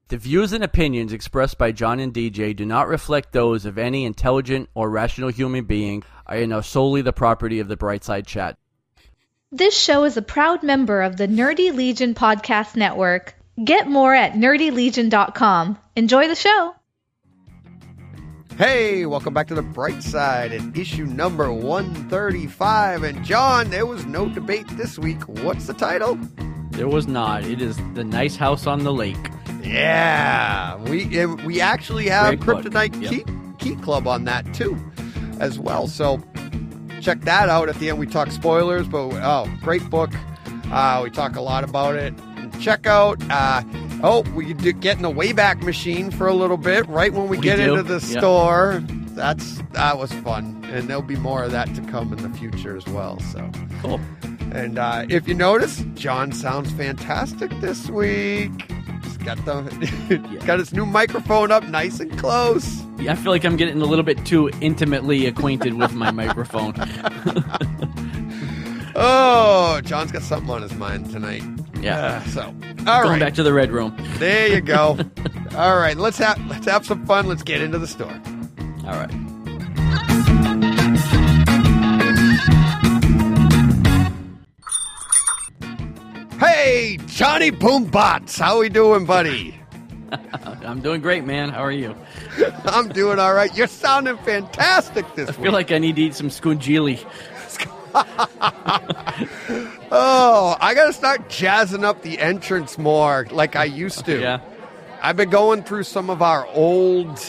The views and opinions expressed by John and DJ do not reflect those of any intelligent or rational human being and are solely the property of the Brightside Chat. This show is a proud member of the Nerdy Legion Podcast Network. Get more at nerdylegion.com. Enjoy the show. Hey, welcome back to the Bright Side and issue number 135. And John, there was no debate this week. What's the title? There was not. It is The Nice House on the Lake. Yeah, we actually have Great book. Kryptonite Key Club on that too, as well. So check that out. At the end, we talk spoilers, but great book. We talk a lot about it. Check out. We get in the Wayback Machine for a little bit right when we get into the store. That was fun, and there'll be more of that to come in the future as well. So cool. And if you notice, John sounds fantastic this week. Got his new microphone up nice and close. Yeah, I feel like I'm getting a little bit too intimately acquainted with my microphone. Oh, John's got something on his mind tonight. Yeah. Going back to the Red Room. There you go. All right, let's have some fun. Let's get into the store. All right. Hey, Johnny Boombots, how we doing, buddy? I'm doing great, man. How are you? I'm doing all right. You're sounding fantastic this week. I feel like I need to eat some scungili. Oh, I got to start jazzing up the entrance more like I used to. Yeah. I've been going through some of our old...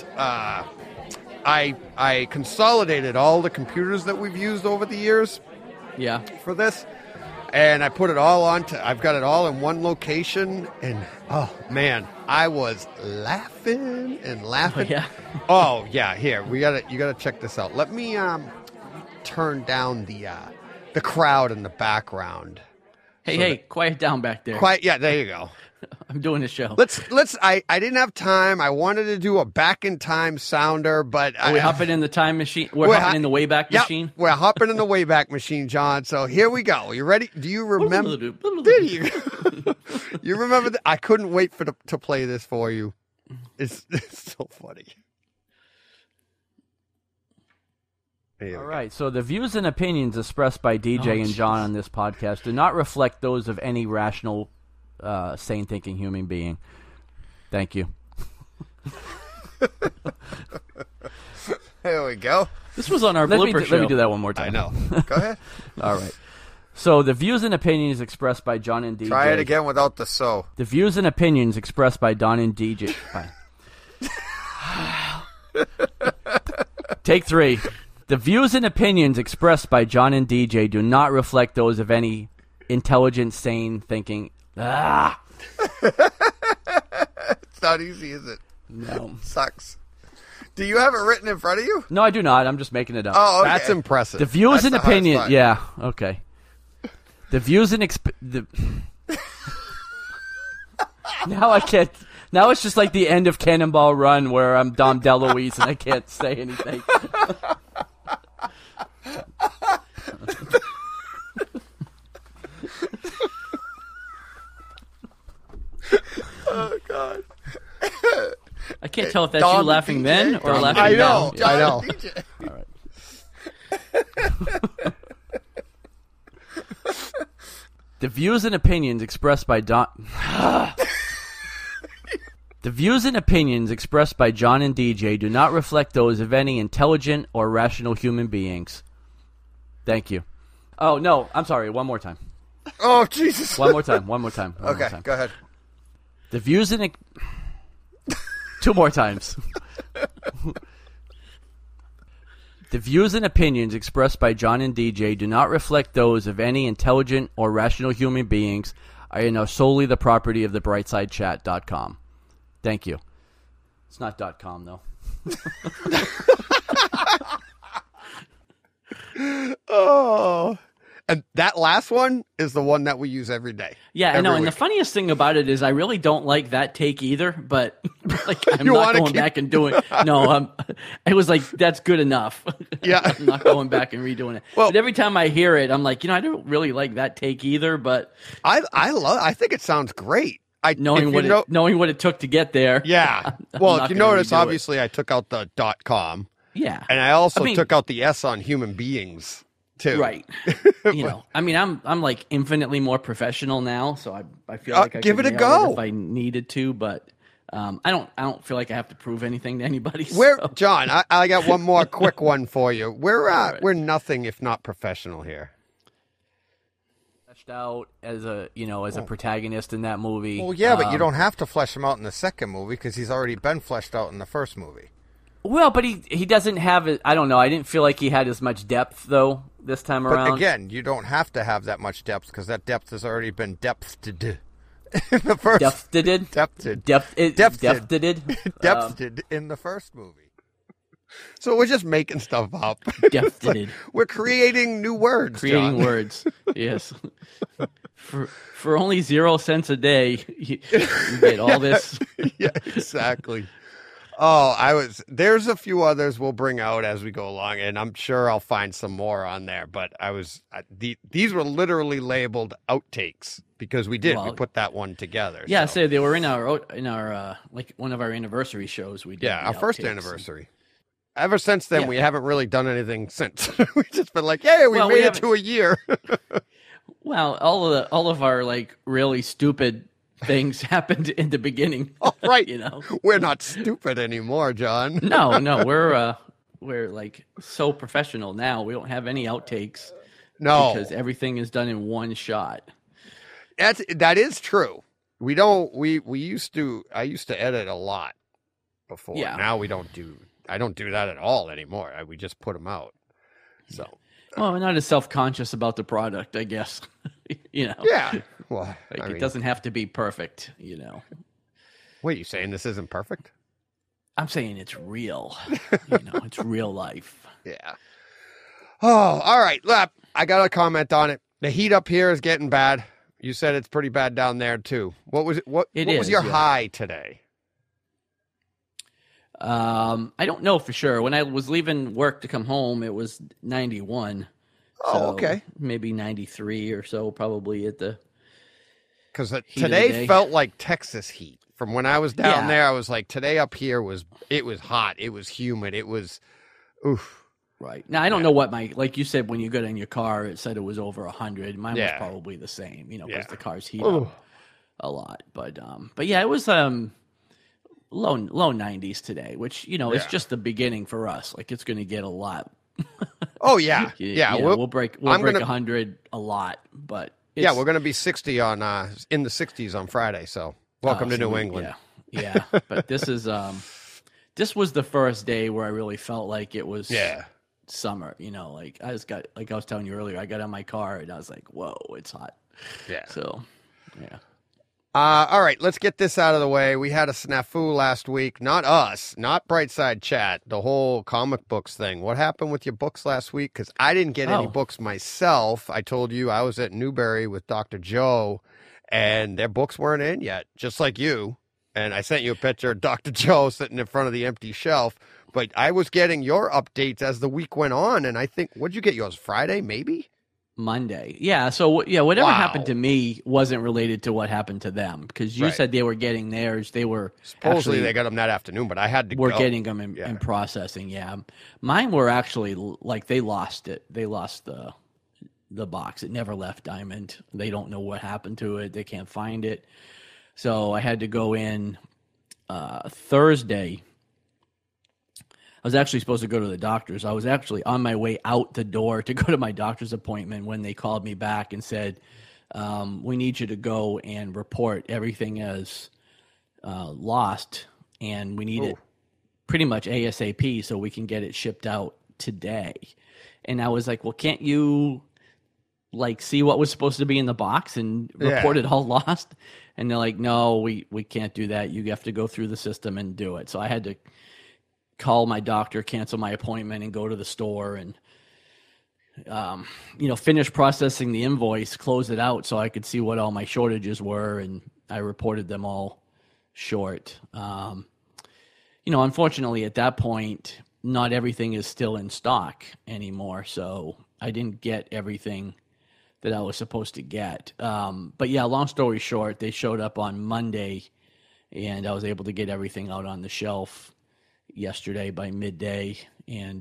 I consolidated all the computers that we've used over the years. Yeah. For this. And I put it all I've got it all in one location, and oh man, I was laughing and laughing. Oh, yeah. Oh yeah, here you gotta check this out. Let me turn down the crowd in the background. Hey, quiet down back there. Quiet, yeah, there you go. I'm doing a show. I didn't have time. I wanted to do a back in time sounder, but Are we hopping in the time machine? We're hopping in the Wayback Machine? We're hopping in the Wayback Machine, John. So here we go. You ready? Do you remember? There you go. You remember that? I couldn't wait to play this for you. It's so funny. All right, so the views and opinions expressed by DJ and John on this podcast do not reflect those of any rational, sane thinking human being. Thank you. There we go. This was on our blooper show. Let me do that one more time. I know. Go ahead. All right. So the views and opinions expressed by John and DJ. Try it again without the so. The views and opinions expressed by Don and DJ. Take 3. The views and opinions expressed by John and DJ do not reflect those of any intelligent, sane thinking. It's not easy, is it? No. Sucks. Do you have it written in front of you? No, I do not. I'm just making it up. Oh, okay. That's impressive. The views and opinions. Yeah, okay. The views and Now I can't. Now it's just like the end of Cannonball Run where I'm Dom DeLuise and I can't say anything. Oh God! I can't tell if that's you laughing then or laughing I now. know. I know. All right. The views and opinions expressed by Don. The views and opinions expressed by John and DJ do not reflect those of any intelligent or rational human beings. Thank you. Oh, no, I'm sorry. One more time. Oh, Jesus. One more time. Okay, go ahead. The views and... 2 more times. The views and opinions expressed by John and DJ do not reflect those of any intelligent or rational human beings and are solely the property of the brightsidechat.com. Thank you. It's not .com, though. Oh. And that last one is the one that we use every day. Yeah, I know. And week. the funniest thing about it is I really don't like that take either, but like I'm You not wanna going back and doing No, it was like, that's good enough. Yeah. I'm not going back and redoing it. Well, but every time I hear it, I'm like, I don't really like that take either, but I think it sounds great. knowing what it took to get there. Yeah. Well, if you notice, obviously I took out the .com. Yeah. And I also took out the S on human beings too. Right. I'm like infinitely more professional now, so I feel like I give could it a nail go if I needed to, but I don't feel like I have to prove anything to anybody. John, I got one more quick one for you. We're nothing if not professional here. Fleshed out as a protagonist in that movie. Well, yeah, but you don't have to flesh him out in the second movie because he's already been fleshed out in the first movie. Well, but he doesn't have it. I don't know. I didn't feel like he had as much depth though this time around. But again, you don't have to have that much depth because that depth has already been depthed in the first. Depthed in the first movie. So we're just making stuff up. Depthed. We're creating new words. Creating John. words. Yes. For only 0 cents a day, you get all this. Yeah, exactly. Oh, there's a few others we'll bring out as we go along, and I'm sure I'll find some more on there. But these were literally labeled outtakes because we put that one together. Yeah, so they were in our like one of our anniversary shows we did. Yeah, our first anniversary. Ever since then, we haven't really done anything since. We've just been like, hey, we made it to a year. Well, all of our like really stupid things happened in the beginning. Oh, right. We're not stupid anymore, John. No, we're like so professional now. We don't have any outtakes. No, because everything is done in one shot. That is true. We don't. We used to. I used to edit a lot before. Yeah. Now we don't do. I don't do that at all anymore. We just put them out. So. Well, we're not as self-conscious about the product, I guess. Yeah. Well, it doesn't have to be perfect, What are you saying? This isn't perfect? I'm saying it's real. It's real life. Yeah. Oh, all right. I got a comment on it. The heat up here is getting bad. You said it's pretty bad down there too. What was it? What was your high today? I don't know for sure. When I was leaving work to come home, it was 91. Oh, okay. Maybe 93 or so, probably at the. Because today felt like Texas heat. From when I was down there, I was like, today up here was hot. It was humid. It was, oof. Right. Now, I don't know what like you said, when you got in your car, it said it was over 100. Mine was probably the same, because the cars heat up a lot. But yeah, it was low 90s today, which, it's just the beginning for us. Like, it's going to get a lot. Oh, yeah. Yeah. We'll break 100 a lot, but. Yeah, we're going to be 60 in the 60s on Friday. So welcome to New England. Yeah. But this was the first day where I really felt like it was summer. Like I was telling you earlier, I got in my car and I was like, whoa, it's hot. Yeah. So, yeah. All right, let's get this out of the way. We had a snafu last week. Not us, not Brightside Chat, the whole comic books thing. What happened with your books last week? Because I didn't get any books myself. I told you I was at Newberry with Dr. Joe, and their books weren't in yet, just like you. And I sent you a picture of Dr. Joe sitting in front of the empty shelf. But I was getting your updates as the week went on, and I think, what'd you get yours, Friday, maybe? Monday. Yeah. So, whatever happened to me wasn't related to what happened to them, because you said they were getting theirs. They were supposedly they got them that afternoon, but I had to go. We're getting them in processing. Yeah. Mine were actually like, they lost it. They lost the box. It never left Diamond. They don't know what happened to it. They can't find it. So I had to go in Thursday. I was actually supposed to go to the doctor's. I was actually on my way out the door to go to my doctor's appointment when they called me back and said, we need you to go and report everything as lost, and we need it pretty much ASAP so we can get it shipped out today. And I was like, well, can't you see what was supposed to be in the box and report it all lost? And they're like, no, we can't do that. You have to go through the system and do it. So I had to call my doctor, cancel my appointment, and go to the store and, finish processing the invoice, close it out so I could see what all my shortages were, and I reported them all short. Unfortunately, at that point, not everything is still in stock anymore, so I didn't get everything that I was supposed to get. But yeah, long story short, they showed up on Monday, and I was able to get everything out on the shelf yesterday by midday. And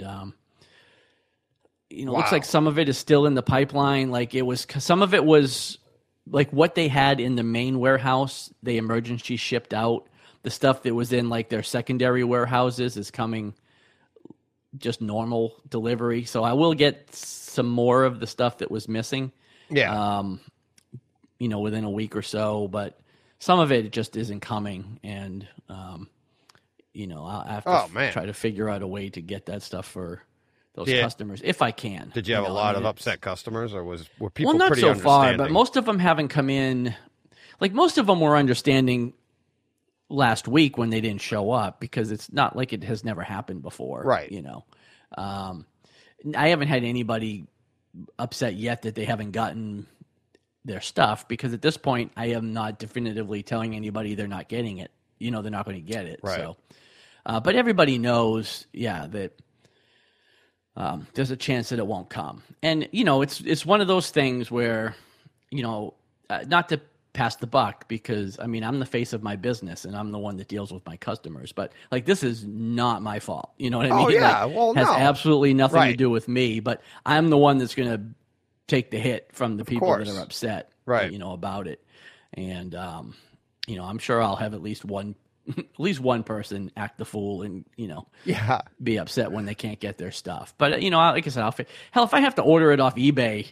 it looks like some of it is still in the pipeline. Like some of it was like what they had in the main warehouse, they emergency shipped out. The stuff that was in like their secondary warehouses is coming just normal delivery. So I will get some more of the stuff that was missing. Yeah. Within a week or so, but some of it just isn't coming. And, I'll have to try to figure out a way to get that stuff for those customers if I can. Did you have a lot of upset customers, or were people not pretty so understanding? far, but most of them haven't come in. Like most of them were understanding last week when they didn't show up, because it's not like it has never happened before. Right. I haven't had anybody upset yet that they haven't gotten their stuff, because at this point I am not definitively telling anybody they're not getting it. They're not going to get it. Right. So, but everybody knows, that there's a chance that it won't come. And, it's one of those things where, not to pass the buck, because I'm the face of my business and I'm the one that deals with my customers, but like, this is not my fault. You know what I mean? Oh yeah. Like, has absolutely nothing to do with me, but I'm the one that's going to take the hit from the people that are upset, about it. And, I'm sure I'll have at least one person act the fool and, be upset when they can't get their stuff. But, like I said, if I have to order it off eBay,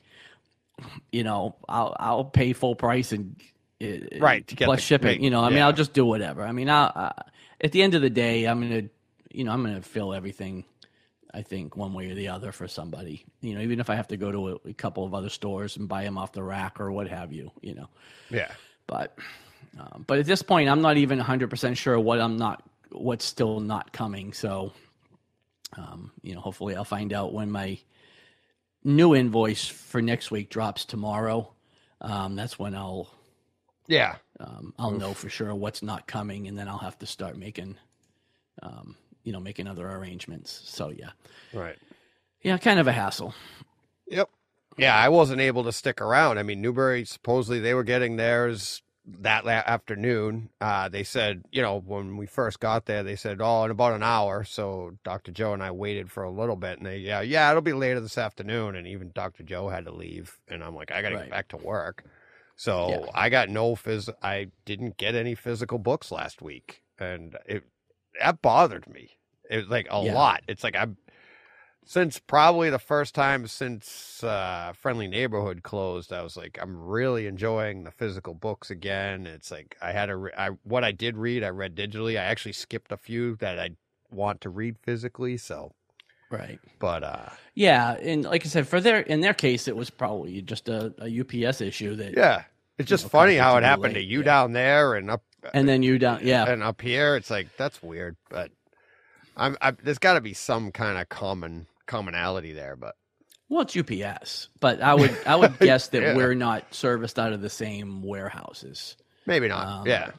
I'll pay full price and to get plus shipping. I'll just do whatever. At the end of the day, I'm gonna fill everything. I think one way or the other for somebody. Even if I have to go to a couple of other stores and buy them off the rack or what have you. Yeah. But at this point, I'm not even 100% sure what's still not coming. So, hopefully I'll find out when my new invoice for next week drops tomorrow. That's when I'll know for sure what's not coming, and then I'll have to start making other arrangements. So yeah. Right. Yeah. Kind of a hassle. Yep. Yeah. I wasn't able to stick around. Newbury, supposedly they were getting theirs that afternoon. They said, when we first got there, they said, in about an hour. So Dr. Joe and I waited for a little bit, and it'll be later this afternoon. And even Dr. Joe had to leave, and I'm like, I got to get back to work. So I got I didn't get any physical books last week, and that bothered me. It was like a lot. It's like since probably the first time since Friendly Neighborhood closed, I was like, I'm really enjoying the physical books again. It's like what I did read, I read digitally. I actually skipped a few that I want to read physically. So, right. But and like I said, in their case, it was probably just a UPS issue that. It's just funny how it happened to you down there and up, and then you down, and up here. It's like that's weird, but there's got to be some kind of commonality there, but it's UPS. But I would guess that we're not serviced out of the same warehouses. Maybe not. But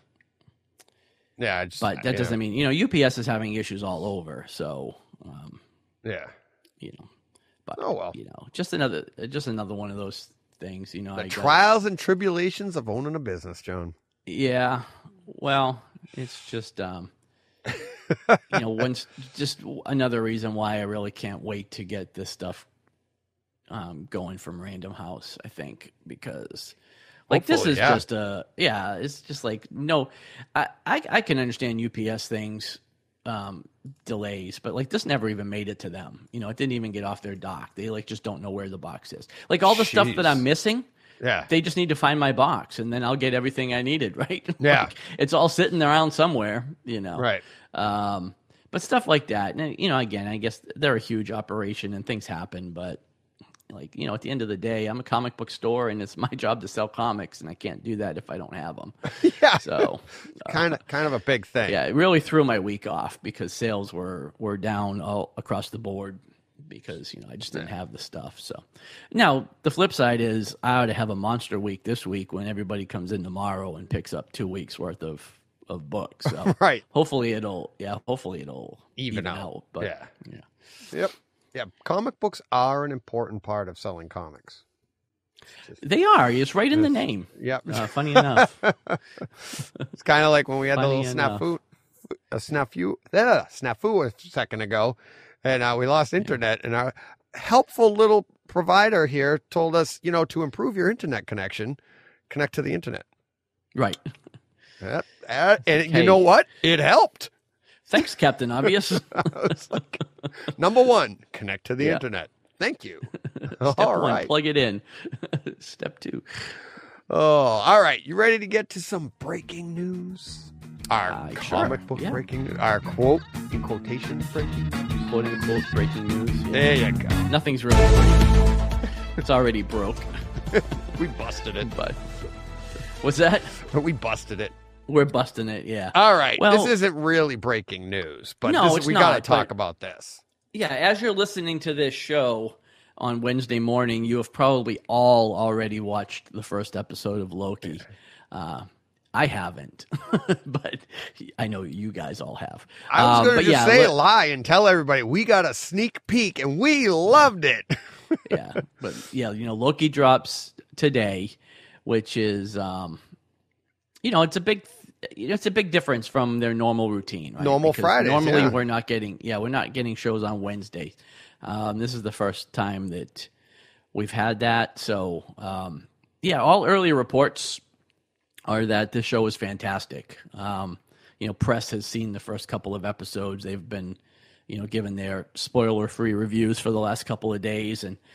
that doesn't mean UPS is having issues all over. So but oh well, just another one of those things. The trials and tribulations of owning a business, Joan. Yeah, well, it's just just another reason why I really can't wait to get this stuff going from Random House, I think, because this is just it's just like, no, I can understand UPS things, delays, but this never even made it to them. It didn't even get off their dock. They just don't know where the box is. All the stuff that I'm missing, they just need to find my box, and then I'll get everything I needed, right? Yeah. It's all sitting around somewhere, Right. But stuff like that, and again, I guess they're a huge operation and things happen, but at the end of the day, I'm a comic book store, and it's my job to sell comics, and I can't do that if I don't have them. Yeah. So kind of a big thing. Yeah, it really threw my week off because sales were down all across the board because I just didn't have the stuff. So now the flip side is I ought to have a monster week this week when everybody comes in tomorrow and picks up 2 weeks worth of books. So right. Hopefully it'll even out. But Yep. Yeah, comic books are an important part of selling comics. They are. It's right in the name. Yep. Funny enough. It's kind of like when we had the Funny little enough. snafu a second ago, and we lost internet, and our helpful little provider here told us, to improve your internet connection, connect to the internet. Right. And you know what? It helped. Thanks, Captain Obvious. It's like, number one, connect to the Yeah. internet. Thank you. Step All one, right. plug it in. Step two. Oh, all right. You ready to get to some breaking news? Our comic sure. book Yeah. breaking news. Our quote in quotations breaking news. Quote unquote breaking news. Yeah. There you go. Nothing's really breaking. It's already broke. We busted it. But what's that? We busted it. We're busting it, yeah. All right. Well- this isn't really breaking news, but No, it's we got to not, talk but- about this. Yeah, as you're listening to this show on Wednesday morning, you have probably all already watched the first episode of Loki. I haven't, but I know you guys all have. I was going to but just say a lie and tell everybody we got a sneak peek and we loved it. Yeah, but yeah, Loki drops today, which is, it's a big difference from their normal routine, right? Normal Because Fridays, normally yeah. we're not getting shows on Wednesdays. This is the first time that we've had that. So, all early reports are that this show is fantastic. Press has seen the first couple of episodes. They've been, given their spoiler-free reviews for the last couple of days, and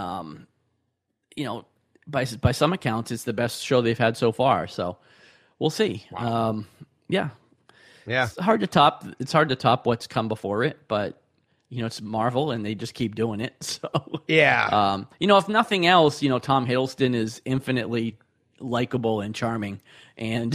by some accounts, it's the best show they've had so far. So we'll see. Wow. Yeah, Yeah. it's hard to top. It's hard to top what's come before it, but it's Marvel, and they just keep doing it. So Yeah. if nothing else, Tom Hiddleston is infinitely likable and charming, and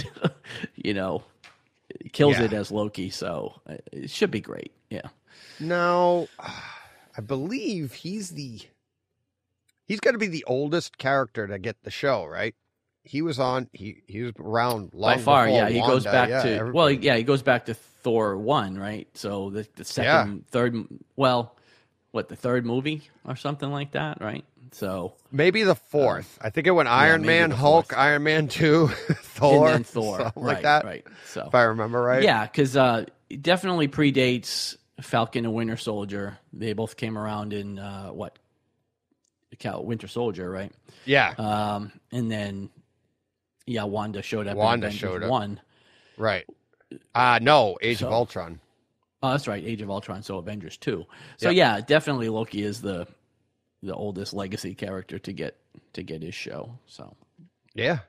kills Yeah. it as Loki. So it should be great. Yeah. Now, I believe he's got to be the oldest character to get the show, right? He was on. He was around long By far, before yeah. He goes Wanda. back Yeah, to everybody- he goes back to Thor 1, right? So the second, third, the third movie or something like that, right? So maybe the fourth. I think it went Iron maybe Man, the Hulk, fourth. Iron Man 2, Thor, and then Thor, something right? like that. Right. So If I remember right. yeah, because it definitely predates Falcon and Winter Soldier. They both came around in Winter Soldier, right? Yeah. And then Wanda showed up. Wanda in Avengers showed up. 1. Right. No, Age So- of Ultron. Oh, that's right, Age of Ultron. So Avengers 2. So yeah, definitely Loki is the oldest legacy character to get his show. So Yeah.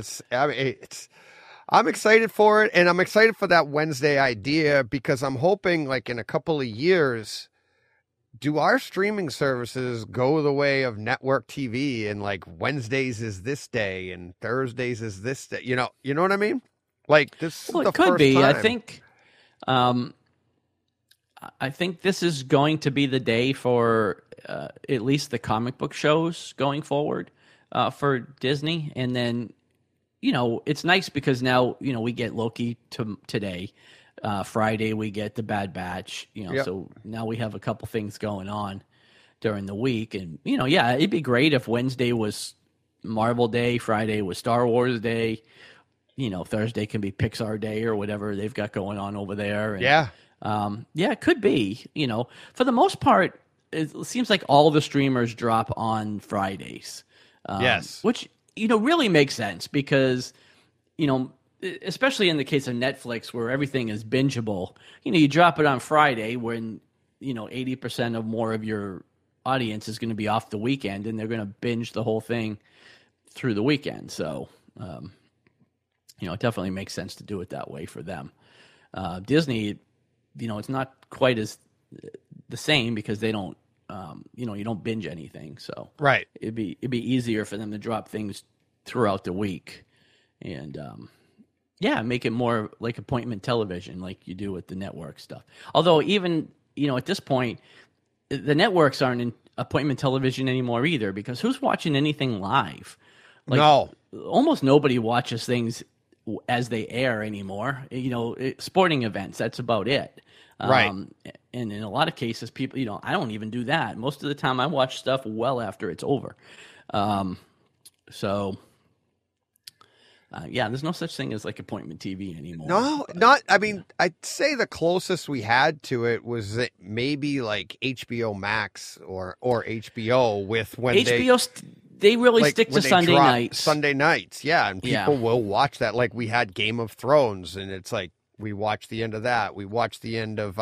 I'm excited for it, and I'm excited for that Wednesday idea because I'm hoping, like, in a couple of years, do our streaming services go the way of network TV and, like, Wednesdays is this day and Thursdays is this day? You know what I mean? Like, this is the it could first be. time. I think this is going to be the day for at least the comic book shows going forward for Disney, and then it's nice because now we get Loki today. Friday we get the Bad Batch. Yep. So now we have a couple things going on during the week, and it'd be great if Wednesday was Marvel Day, Friday was Star Wars Day. Thursday can be Pixar Day or whatever they've got going on over there. And, Yeah. it could be. For the most part, it seems like all the streamers drop on Fridays. Yes. Which, really makes sense because, especially in the case of Netflix where everything is bingeable, you drop it on Friday when, 80% of more of your audience is going to be off the weekend and they're going to binge the whole thing through the weekend. So, it definitely makes sense to do it that way for them. Disney, it's not quite as the same because they don't, you don't binge anything. So Right. it'd be easier for them to drop things throughout the week and, make it more like appointment television, like you do with the network stuff. Although even, at this point, the networks aren't in appointment television anymore either because who's watching anything live? No. Almost nobody watches things as they air anymore. Sporting events, that's about it. Right. And in a lot of cases, people, I don't even do that. Most of the time I watch stuff well after it's over. So, yeah, there's no such thing as like appointment TV anymore. No, But, not. I mean, I'd say the closest we had to it was that maybe like HBO Max or HBO with when HBO, they really like stick to when they Sunday drop nights. Sunday nights, yeah, and people Yeah. will watch that. Like we had Game of Thrones, and it's like we watched the end of that. We watched the end of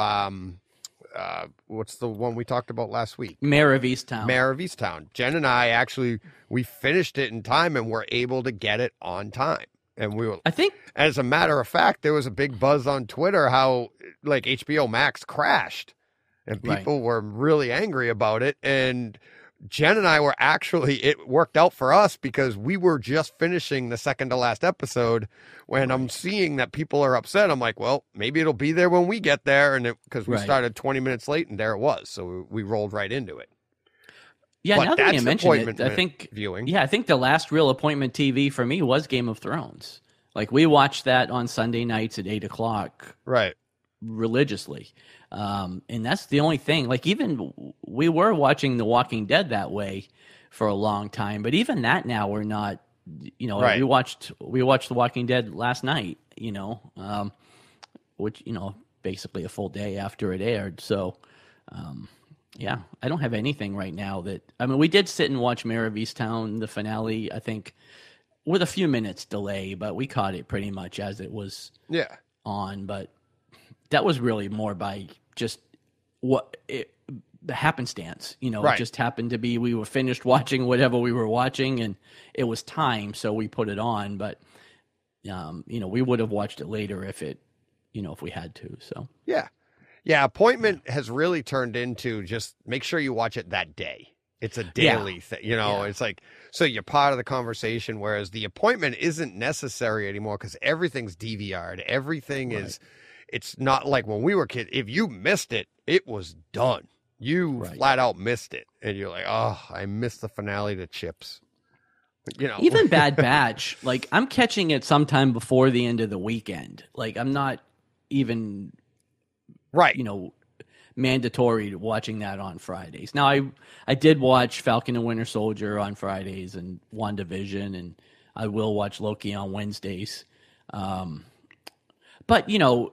what's the one we talked about last week? Mayor of Easttown. Mayor of Easttown. Jen and I actually we finished it in time and were able to get it on time. And we were, I think as a matter of fact, there was a big buzz on Twitter how like HBO Max crashed, and people were really angry about it. And Jen and I were actually, it worked out for us because we were just finishing the second to last episode. When I'm seeing that people are upset, I'm like, well, maybe it'll be there when we get there. And because we started 20 minutes late, and there it was, so we rolled right into it. Yeah, But now that that's you mention it, appointment I think viewing. Yeah, I think the last real appointment TV for me was Game of Thrones. Like we watched that on Sunday nights at 8:00 Right. religiously, and that's the only thing. Like even we were watching The Walking Dead that way for a long time, but even that now we're not. You know, Right. we watched The Walking Dead last night. You know, which basically a full day after it aired. So. Yeah, I don't have anything right now we did sit and watch Mayor of Easttown, the finale, I think, with a few minutes delay, but we caught it pretty much as it was on. But that was really more by just the happenstance, It just happened to be we were finished watching whatever we were watching, and it was time, so we put it on. But, we would have watched it later if we had to, so. Yeah. Yeah, appointment has really turned into just make sure you watch it that day. It's a daily thing, It's like, so you're part of the conversation, whereas the appointment isn't necessary anymore because everything's DVR'd. Everything is, it's not like when we were kids. If you missed it, it was done. You flat out missed it. And you're like, oh, I missed the finale to Chips. Even Bad Batch, like I'm catching it sometime before the end of the weekend. Like I'm not even... Right. Mandatory watching that on Fridays. Now, I did watch Falcon and Winter Soldier on Fridays and WandaVision, and I will watch Loki on Wednesdays. But,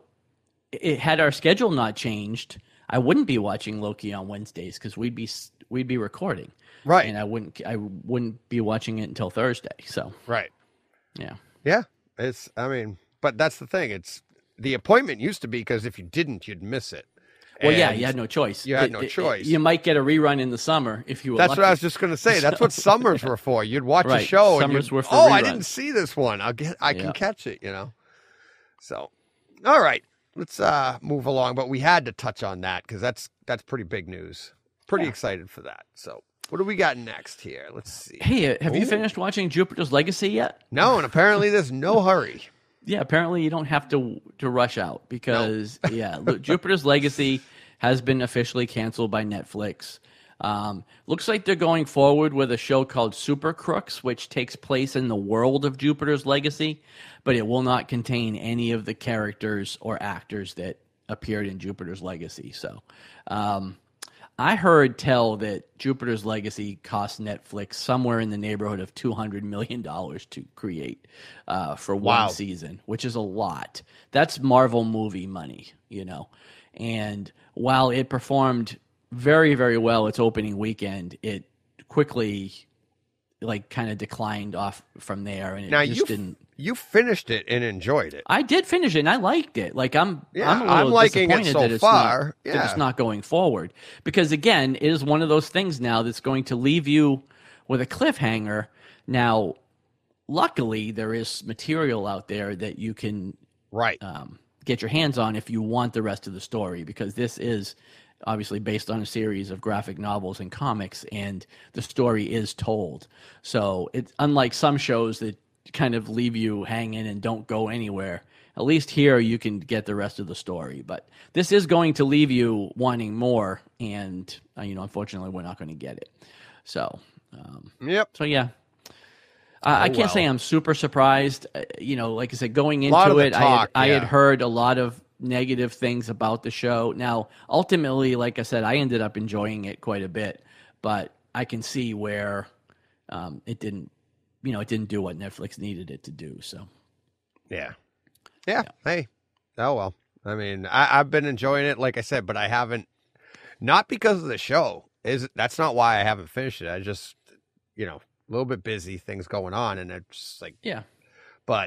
had our schedule not changed, I wouldn't be watching Loki on Wednesdays because we'd be recording. Right. And I wouldn't be watching it until Thursday. So. Right. Yeah. Yeah. But that's the thing. The appointment used to be because if you didn't, you'd miss it. Well, yeah, you had no choice. You had no choice. You might get a rerun in the summer if you were That's lucky. what I was just going to say. That's what summers were for. You'd watch a Right. show Summers and were for I reruns. didn't see this one. I can catch it, So, all right, let's move along. But we had to touch on that because that's pretty big news. Pretty excited for that. So, what do we got next here? Let's see. Hey, have you finished watching Jupiter's Legacy yet? No, and apparently there's no hurry. Yeah, apparently you don't have to rush out because Jupiter's Legacy has been officially canceled by Netflix. Looks like they're going forward with a show called Super Crooks, which takes place in the world of Jupiter's Legacy, but it will not contain any of the characters or actors that appeared in Jupiter's Legacy. So, I heard tell that Jupiter's Legacy cost Netflix somewhere in the neighborhood of $200 million to create for one season, which is a lot. That's Marvel movie money, And while it performed very, very well its opening weekend, it quickly kind of declined off from there, and didn't. You finished it and enjoyed it. I did finish it, and I liked it. Like I'm a little liking it disappointed so that it's far. Not, that it's not going forward because again, it is one of those things now that's going to leave you with a cliffhanger. Now, luckily, there is material out there that you can get your hands on if you want the rest of the story, because this is obviously based on a series of graphic novels and comics, and the story is told. So it's unlike some shows that kind of leave you hanging and don't go anywhere. At least here you can get the rest of the story. But this is going to leave you wanting more, and unfortunately, we're not going to get it. So, So yeah. I can't say I'm super surprised. Like I said, going into it, I had heard a lot of negative things about the show. Now, ultimately, like I said, I ended up enjoying it quite a bit, but I can see where it didn't it didn't do what Netflix needed it to do. So, Yeah. Hey, oh well. I mean, I've been enjoying it, like I said, but I haven't. Not because of the show. That's not why I haven't finished it. I just, a little bit busy, things going on, and it's just like, yeah. But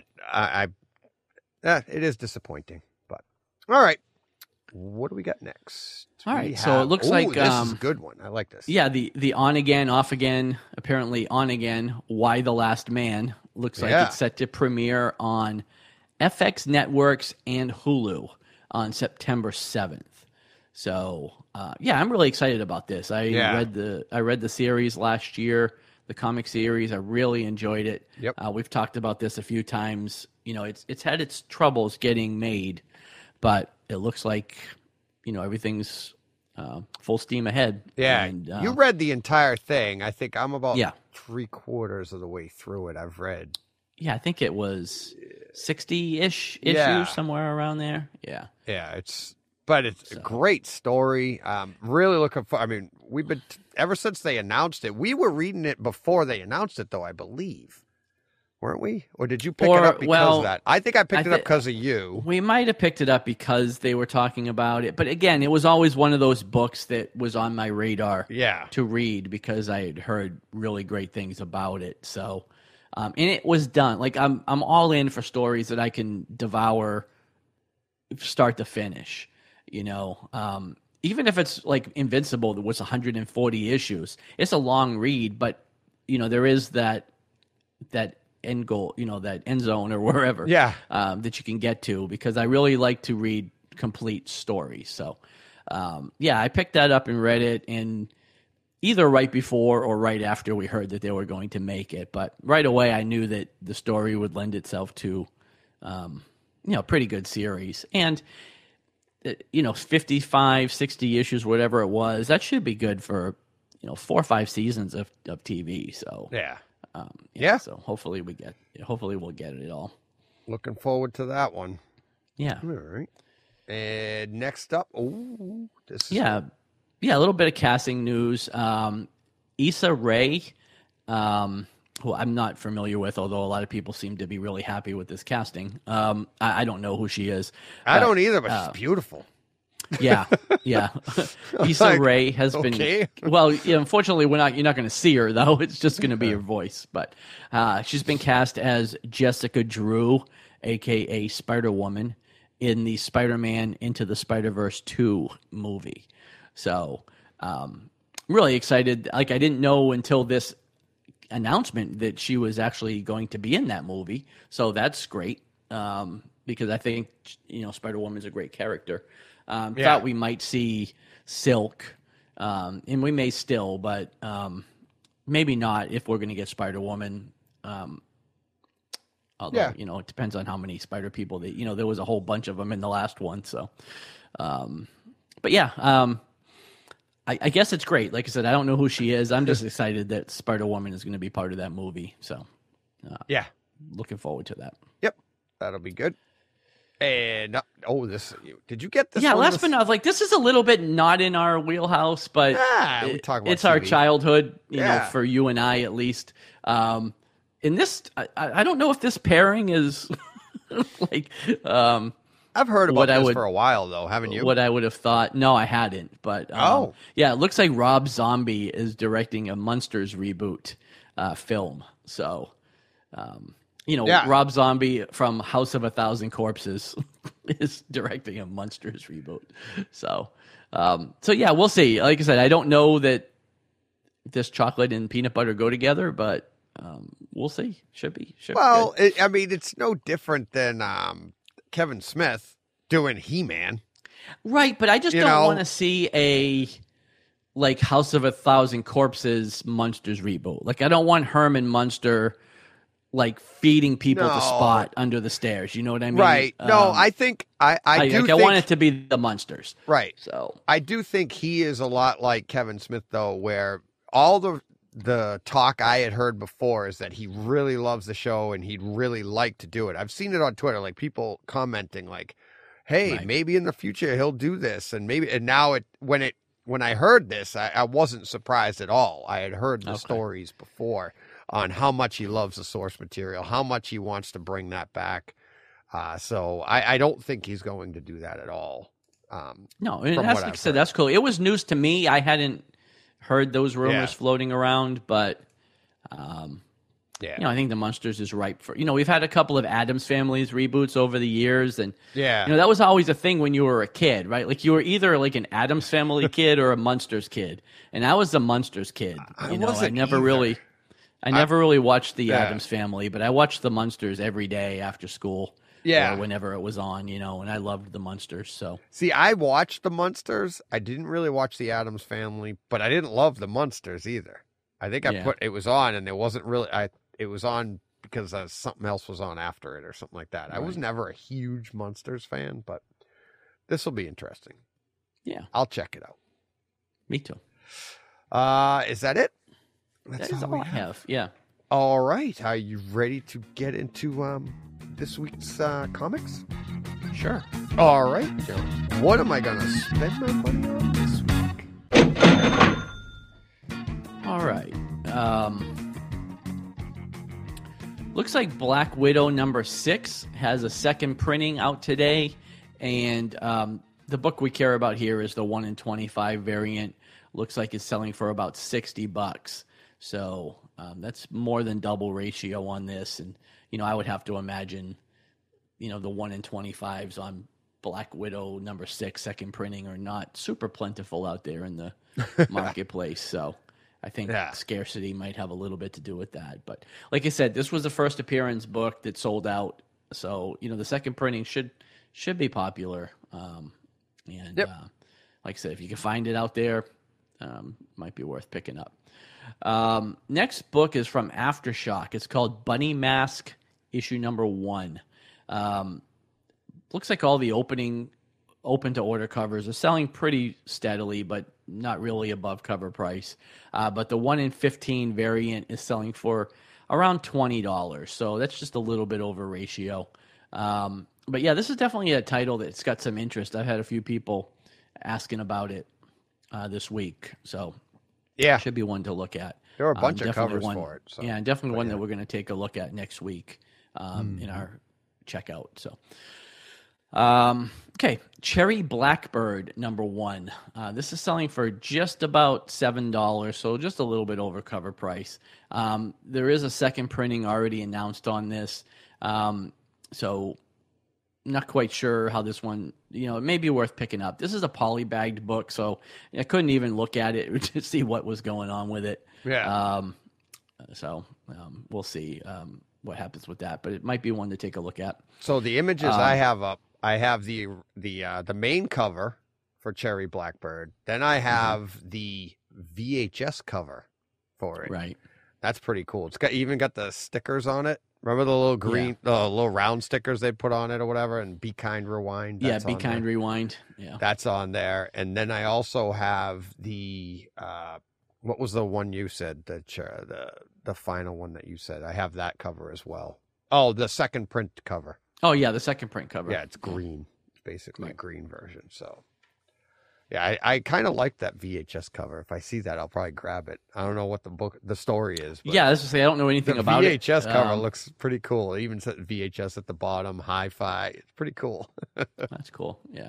it is disappointing. But all right, what do we got next? All right, so it looks like this is a good one. I like this. Yeah, the on again, off again, apparently on again. Why the Last Man looks like it's set to premiere on FX Networks and Hulu on September 7th. So I'm really excited about this. I read the series last year, the comic series. I really enjoyed it. Yep. We've talked about this a few times. It's had its troubles getting made, but it looks like everything's full steam ahead. Yeah, and, you read the entire thing. I think I'm about 3/4 of the way through it. I've read. Yeah, I think it was 60-ish issues, somewhere around there. Yeah. Yeah, it's a great story. Really looking for. I mean, we've been ever since they announced it. We were reading it before they announced it, though. I believe, weren't we? Or did you pick it up because of that? I think I picked it up because of you. We might have picked it up because they were talking about it, but again, it was always one of those books that was on my radar. To read because I had heard really great things about it. So, and it was done. Like I'm all in for stories that I can devour, start to finish. Even if it's like Invincible, that was 140 issues. It's a long read, but there is that end goal, that end zone or wherever, that you can get to, because I really like to read complete stories. So, I picked that up and read it, and either right before or right after we heard that they were going to make it. But right away, I knew that the story would lend itself to, a pretty good series. And 55, 60 issues, whatever it was, that should be good for 4 or 5 seasons of TV. So so hopefully we'll get it all. Looking forward to that one. Yeah. All right. And next up, this is a little bit of casting news. Issa Rae, who I'm not familiar with, although a lot of people seem to be really happy with this casting. I don't know who she is. I don't either, but she's beautiful. Yeah. Issa Rae has been. Well, unfortunately, you're not going to see her though. It's just going to be her voice. But she's been cast as Jessica Drew, aka Spider-Woman, in the Spider-Man Into the Spider-Verse 2 movie. So, really excited. Like, I didn't know until this announcement that she was actually going to be in that movie. So that's great, because I think, Spider-Woman is a great character. Thought we might see Silk, and we may still, but maybe not if we're going to get Spider-Woman. Although, it depends on how many Spider people that, there was a whole bunch of them in the last one. So, but I guess it's great. Like I said, I don't know who she is. I'm just excited that Spider-Woman is going to be part of that movie. So, looking forward to that. Yep, that'll be good. And did you get this? Yeah, one? last but not, this is a little bit not in our wheelhouse, but we talk about it's TV. Our childhood, for you and I at least. In this, I don't know if this pairing is I've heard about this for a while, though, haven't you? What I would have thought. No, I hadn't. But it looks like Rob Zombie is directing a Munsters reboot film. So, Rob Zombie from House of a Thousand Corpses is directing a Munsters reboot. So, we'll see. Like I said, I don't know that this chocolate and peanut butter go together, but we'll see. Should be. Well, it's no different than Kevin Smith doing He-Man. Right, but I just don't want to see a House of a Thousand Corpses Munsters reboot. I don't want Herman Munster feeding people to Spot under the stairs. You know what I mean? Right. No, I think I want it to be the Munsters. Right. So I do think he is a lot like Kevin Smith, though, where all the talk I had heard before is that he really loves the show and he'd really like to do it. I've seen it on Twitter, people commenting hey, maybe in the future he'll do this. And now when I heard this, I wasn't surprised at all. I had heard the stories before. on how much he loves the source material, how much he wants to bring that back. So I don't think he's going to do that at all. No, and that's, like I said, that's cool. It was news to me. I hadn't heard those rumors floating around, but I think the Munsters is ripe for. We've had a couple of Addams Family's reboots over the years, and that was always a thing when you were a kid, right? Like you were either like an Addams Family kid or a Munsters kid, and I was the Munsters kid. I never really watched the Addams Family, but I watched the Munsters every day after school. Yeah, or whenever it was on, and I loved the Munsters. So see, I watched the Munsters. I didn't really watch the Addams Family, but I didn't love the Munsters either. I think it was on, and it wasn't really. It was on because something else was on after it or something like that. Right. I was never a huge Munsters fan, but this will be interesting. Yeah, I'll check it out. Me too. Is that it? That is all I have. Yeah. All right. Are you ready to get into this week's comics? Sure. All right, John. What am I going to spend my money on this week? All right. Looks like Black Widow #6 has a second printing out today, and the book we care about here is the 1 in 25 variant. Looks like it's selling for about $60. So that's more than double ratio on this, and I would have to imagine, the 1 in 25s on Black Widow #6 second printing are not super plentiful out there in the marketplace. So I think scarcity might have a little bit to do with that. But like I said, this was the first appearance book that sold out. So, the second printing should be popular. Like I said, if you can find it out there, might be worth picking up. Next book is from Aftershock. It's called Bunny Mask, issue #1. Looks like all the open to order covers are selling pretty steadily, but not really above cover price. But the 1 in 15 variant is selling for around $20. So that's just a little bit over ratio. But yeah, this is definitely a title that's got some interest. I've had a few people asking about it this week. So should be one to look at. There are a bunch of covers for it. So. Yeah, and definitely one that we're going to take a look at next week in our checkout. So, okay, Cherry Blackbird #1. This is selling for just about $7, so just a little bit over cover price. There is a second printing already announced on this, so not quite sure how this one, it may be worth picking up. This is a polybagged book, so I couldn't even look at it to see what was going on with it. Yeah. We'll see what happens with that, but it might be one to take a look at. So the images I have up, I have the main cover for Cherry Blackbird. Then I have the VHS cover for it. Right. That's pretty cool. It's even got the stickers on it. Remember the little green, little round stickers they put on it or whatever, and Be Kind Rewind. That's Be Kind Rewind. Yeah, that's on there. And then I also have the what was the one you said? The final one that you said. I have that cover as well. Oh, the second print cover. Oh yeah, the second print cover. Yeah, it's green. It's basically a green version. So yeah, I kind of like that VHS cover. If I see that, I'll probably grab it. I don't know what the story is. But yeah, I don't know anything about it. The VHS cover looks pretty cool. It even said VHS at the bottom, hi-fi. It's pretty cool. That's cool. Yeah.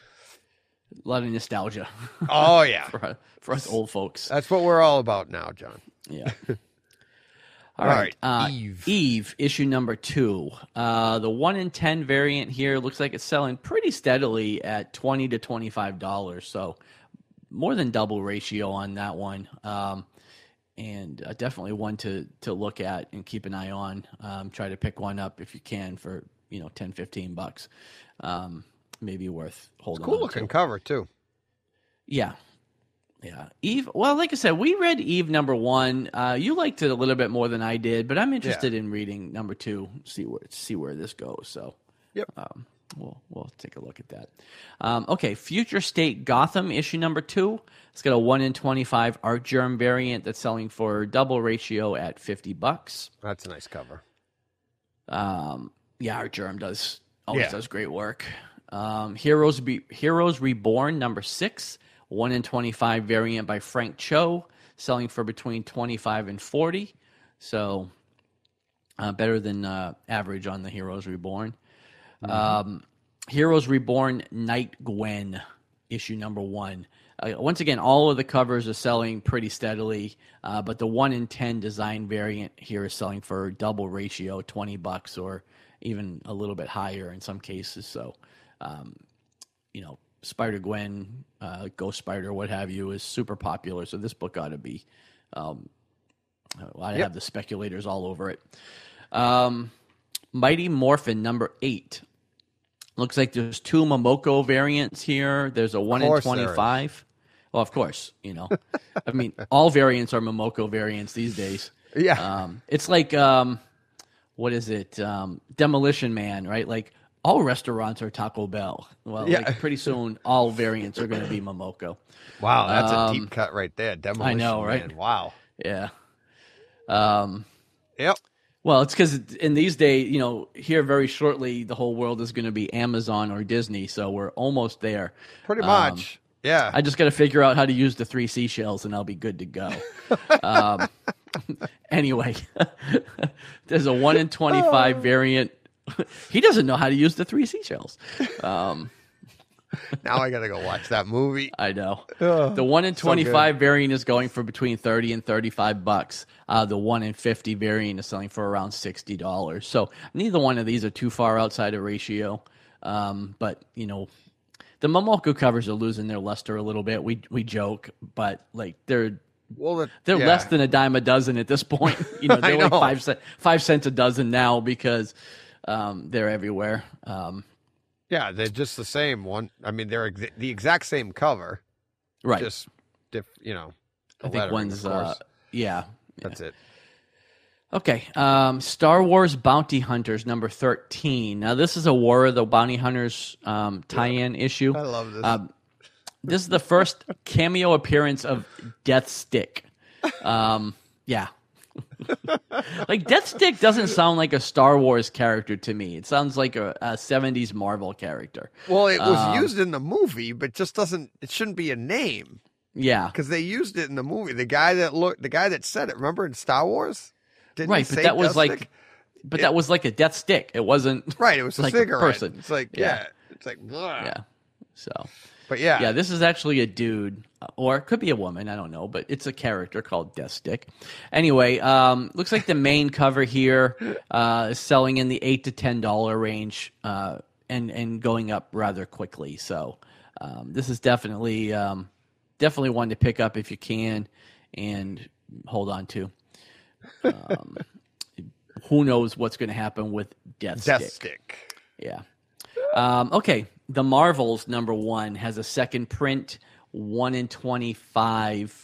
A lot of nostalgia. Oh, yeah. for us old folks. That's what we're all about now, John. Yeah. All right. Eve, issue #2. The 1 in 10 variant here looks like it's selling pretty steadily at $20 to $25. So more than double ratio on that one. And definitely one to look at and keep an eye on. Try to pick one up if you can for, $10-15. Maybe worth holding on to. Cool looking cover too. Yeah. Yeah, Eve. Well, like I said, we read Eve #1. You liked it a little bit more than I did, but I'm interested in reading #2. See where this goes. So, yep. We'll take a look at that. Okay, Future State Gotham issue #2. It's got a 1 in 25 Art Germ variant that's selling for double ratio at $50. That's a nice cover. Yeah, Art Germ always does great work. Heroes Reborn #6. 1 in 25 variant by Frank Cho, selling for between $25 and $40. So better than average on the Heroes Reborn. Heroes Reborn Night Gwen, issue number 1. Once again, all of the covers are selling pretty steadily, but the 1 in 10 design variant here is selling for double ratio, $20 or even a little bit higher in some cases. So, Spider-Gwen, Ghost Spider, what have you, is super popular. So this book ought to be, I have the speculators all over it. Mighty Morphin number 8. Looks like there's 2 Momoko variants here. There's a 1 in 25. Well, of course, I mean, all variants are Momoko variants these days. Yeah. It's like, what is it? Demolition Man, right? Like all restaurants are Taco Bell. Well, like pretty soon all variants are going to be Momoko. Wow, that's a deep cut right there. Demolition I know, right? Man. Wow. Yeah. Yep. Well, it's because in these days, here very shortly, the whole world is going to be Amazon or Disney. So we're almost there. Pretty much. Yeah. I just got to figure out how to use the 3 seashells and I'll be good to go. Anyway, there's a 1 in 25 variant. He doesn't know how to use the 3 seashells. Now I got to go watch that movie. I know. The 1 in 25 variant is going for between $30 and $35. The 1 in 50 variant is selling for around $60. So neither one of these are too far outside of ratio. But, the Momoko covers are losing their luster a little bit. We joke, but like they're less than a dime a dozen at this point. They're like 5 cents a dozen now because they're everywhere. Yeah, they're just the same one. I mean, they're the exact same cover, right? Just I think one's That's it. Okay, Star Wars Bounty Hunters number 13. Now this is a War of the Bounty Hunters tie-in issue. I love this. This is the first cameo appearance of Deathstick. Yeah. Like Deathstick doesn't sound like a Star Wars character to me. It sounds like a 70s Marvel character. Well, it was used in the movie, but just doesn't. It shouldn't be a name. Yeah, because they used it in the movie. The guy that said it. Remember in Star Wars? Didn't right, but that was like, that was like a death stick. It wasn't right. It was a like cigarette. A person. It's like it's like yeah. So, but yeah, this is actually a dude, or it could be a woman. I don't know, but it's a character called Deathstick. Anyway, looks like the main cover here is selling in the $8 to $10 range, and going up rather quickly. So, this is definitely one to pick up if you can and hold on to. Who knows what's going to happen with Deathstick? Yeah. Okay. The Marvels number 1 has a second print, 1 in 25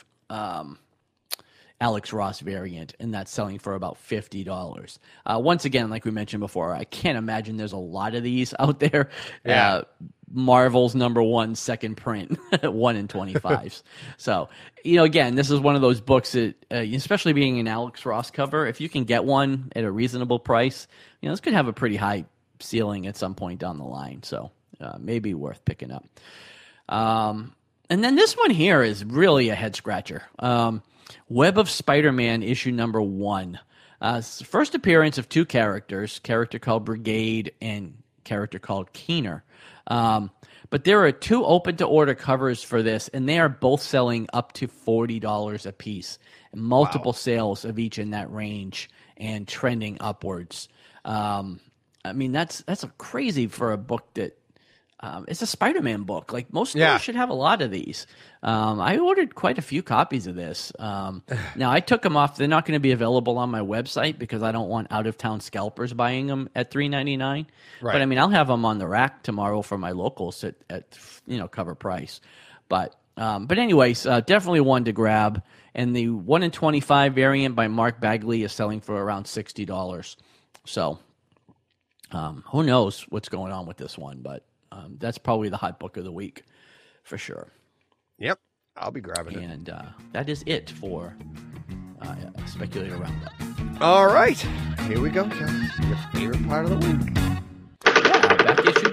Alex Ross variant, and that's selling for about $50. Once again, like we mentioned before, I can't imagine there's a lot of these out there. Yeah. Marvel's number 1 second print, 1 in 25s. So, again, this is one of those books that, especially being an Alex Ross cover, if you can get one at a reasonable price, this could have a pretty high ceiling at some point down the line. So, maybe worth picking up. And then this one here is really a head scratcher. Web of Spider-Man issue number 1. First appearance of 2 characters, character called Brigade and character called Keener. But there are 2 open-to-order covers for this, and they are both selling up to $40 a piece. And multiple sales of each in that range and trending upwards. I mean, that's crazy for a book that it's a Spider-Man book. Like most stores should have a lot of these. I ordered quite a few copies of this. Now I took them off. They're not going to be available on my website because I don't want out-of-town scalpers buying them at $3.99. Right. But I mean, I'll have them on the rack tomorrow for my locals at cover price. But anyways, definitely one to grab. And the 1 in 25 variant by Mark Bagley is selling for around $60. So who knows what's going on with this one, but that's probably the hot book of the week for sure. Yep, I'll be grabbing it. And that is it for Speculator Roundup. All right, here we go, John. Your favorite part of the week. Yeah, back issue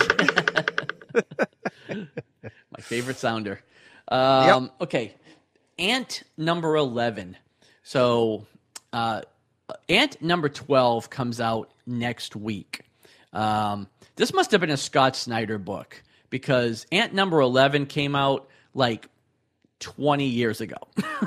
bonus. My favorite sounder. Okay, Ant number 11. So Ant number 12 comes out next week. This must have been a Scott Snyder book because Ant number 11 came out like 20 years ago.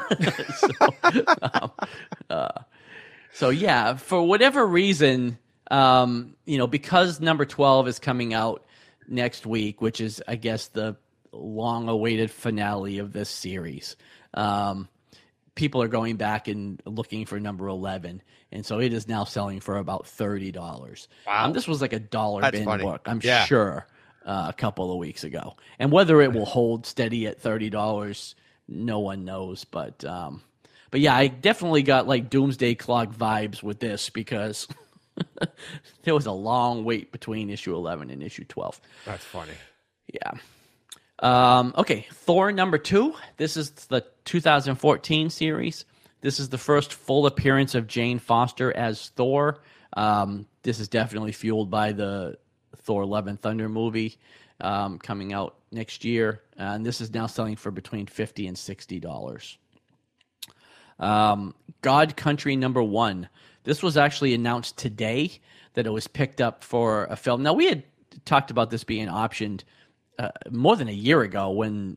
So yeah, for whatever reason, because number 12 is coming out next week, which is, I guess, the long-awaited finale of this series. People are going back and looking for number 11, and so it is now selling for about $30. Wow. This was like a dollar That's bin funny. book, I'm Yeah. sure, a couple of weeks ago. And whether it will hold steady at $30, no one knows. But yeah, I definitely got like Doomsday Clock vibes with this because there was a long wait between issue 11 and issue 12. That's funny. Yeah. Okay, Thor number 2. This is the 2014 series. This is the first full appearance of Jane Foster as Thor. This is definitely fueled by the Thor Love and Thunder movie coming out next year. And this is now selling for between $50 and $60. God Country number 1. This was actually announced today that it was picked up for a film. Now, we had talked about this being optioned more than a year ago when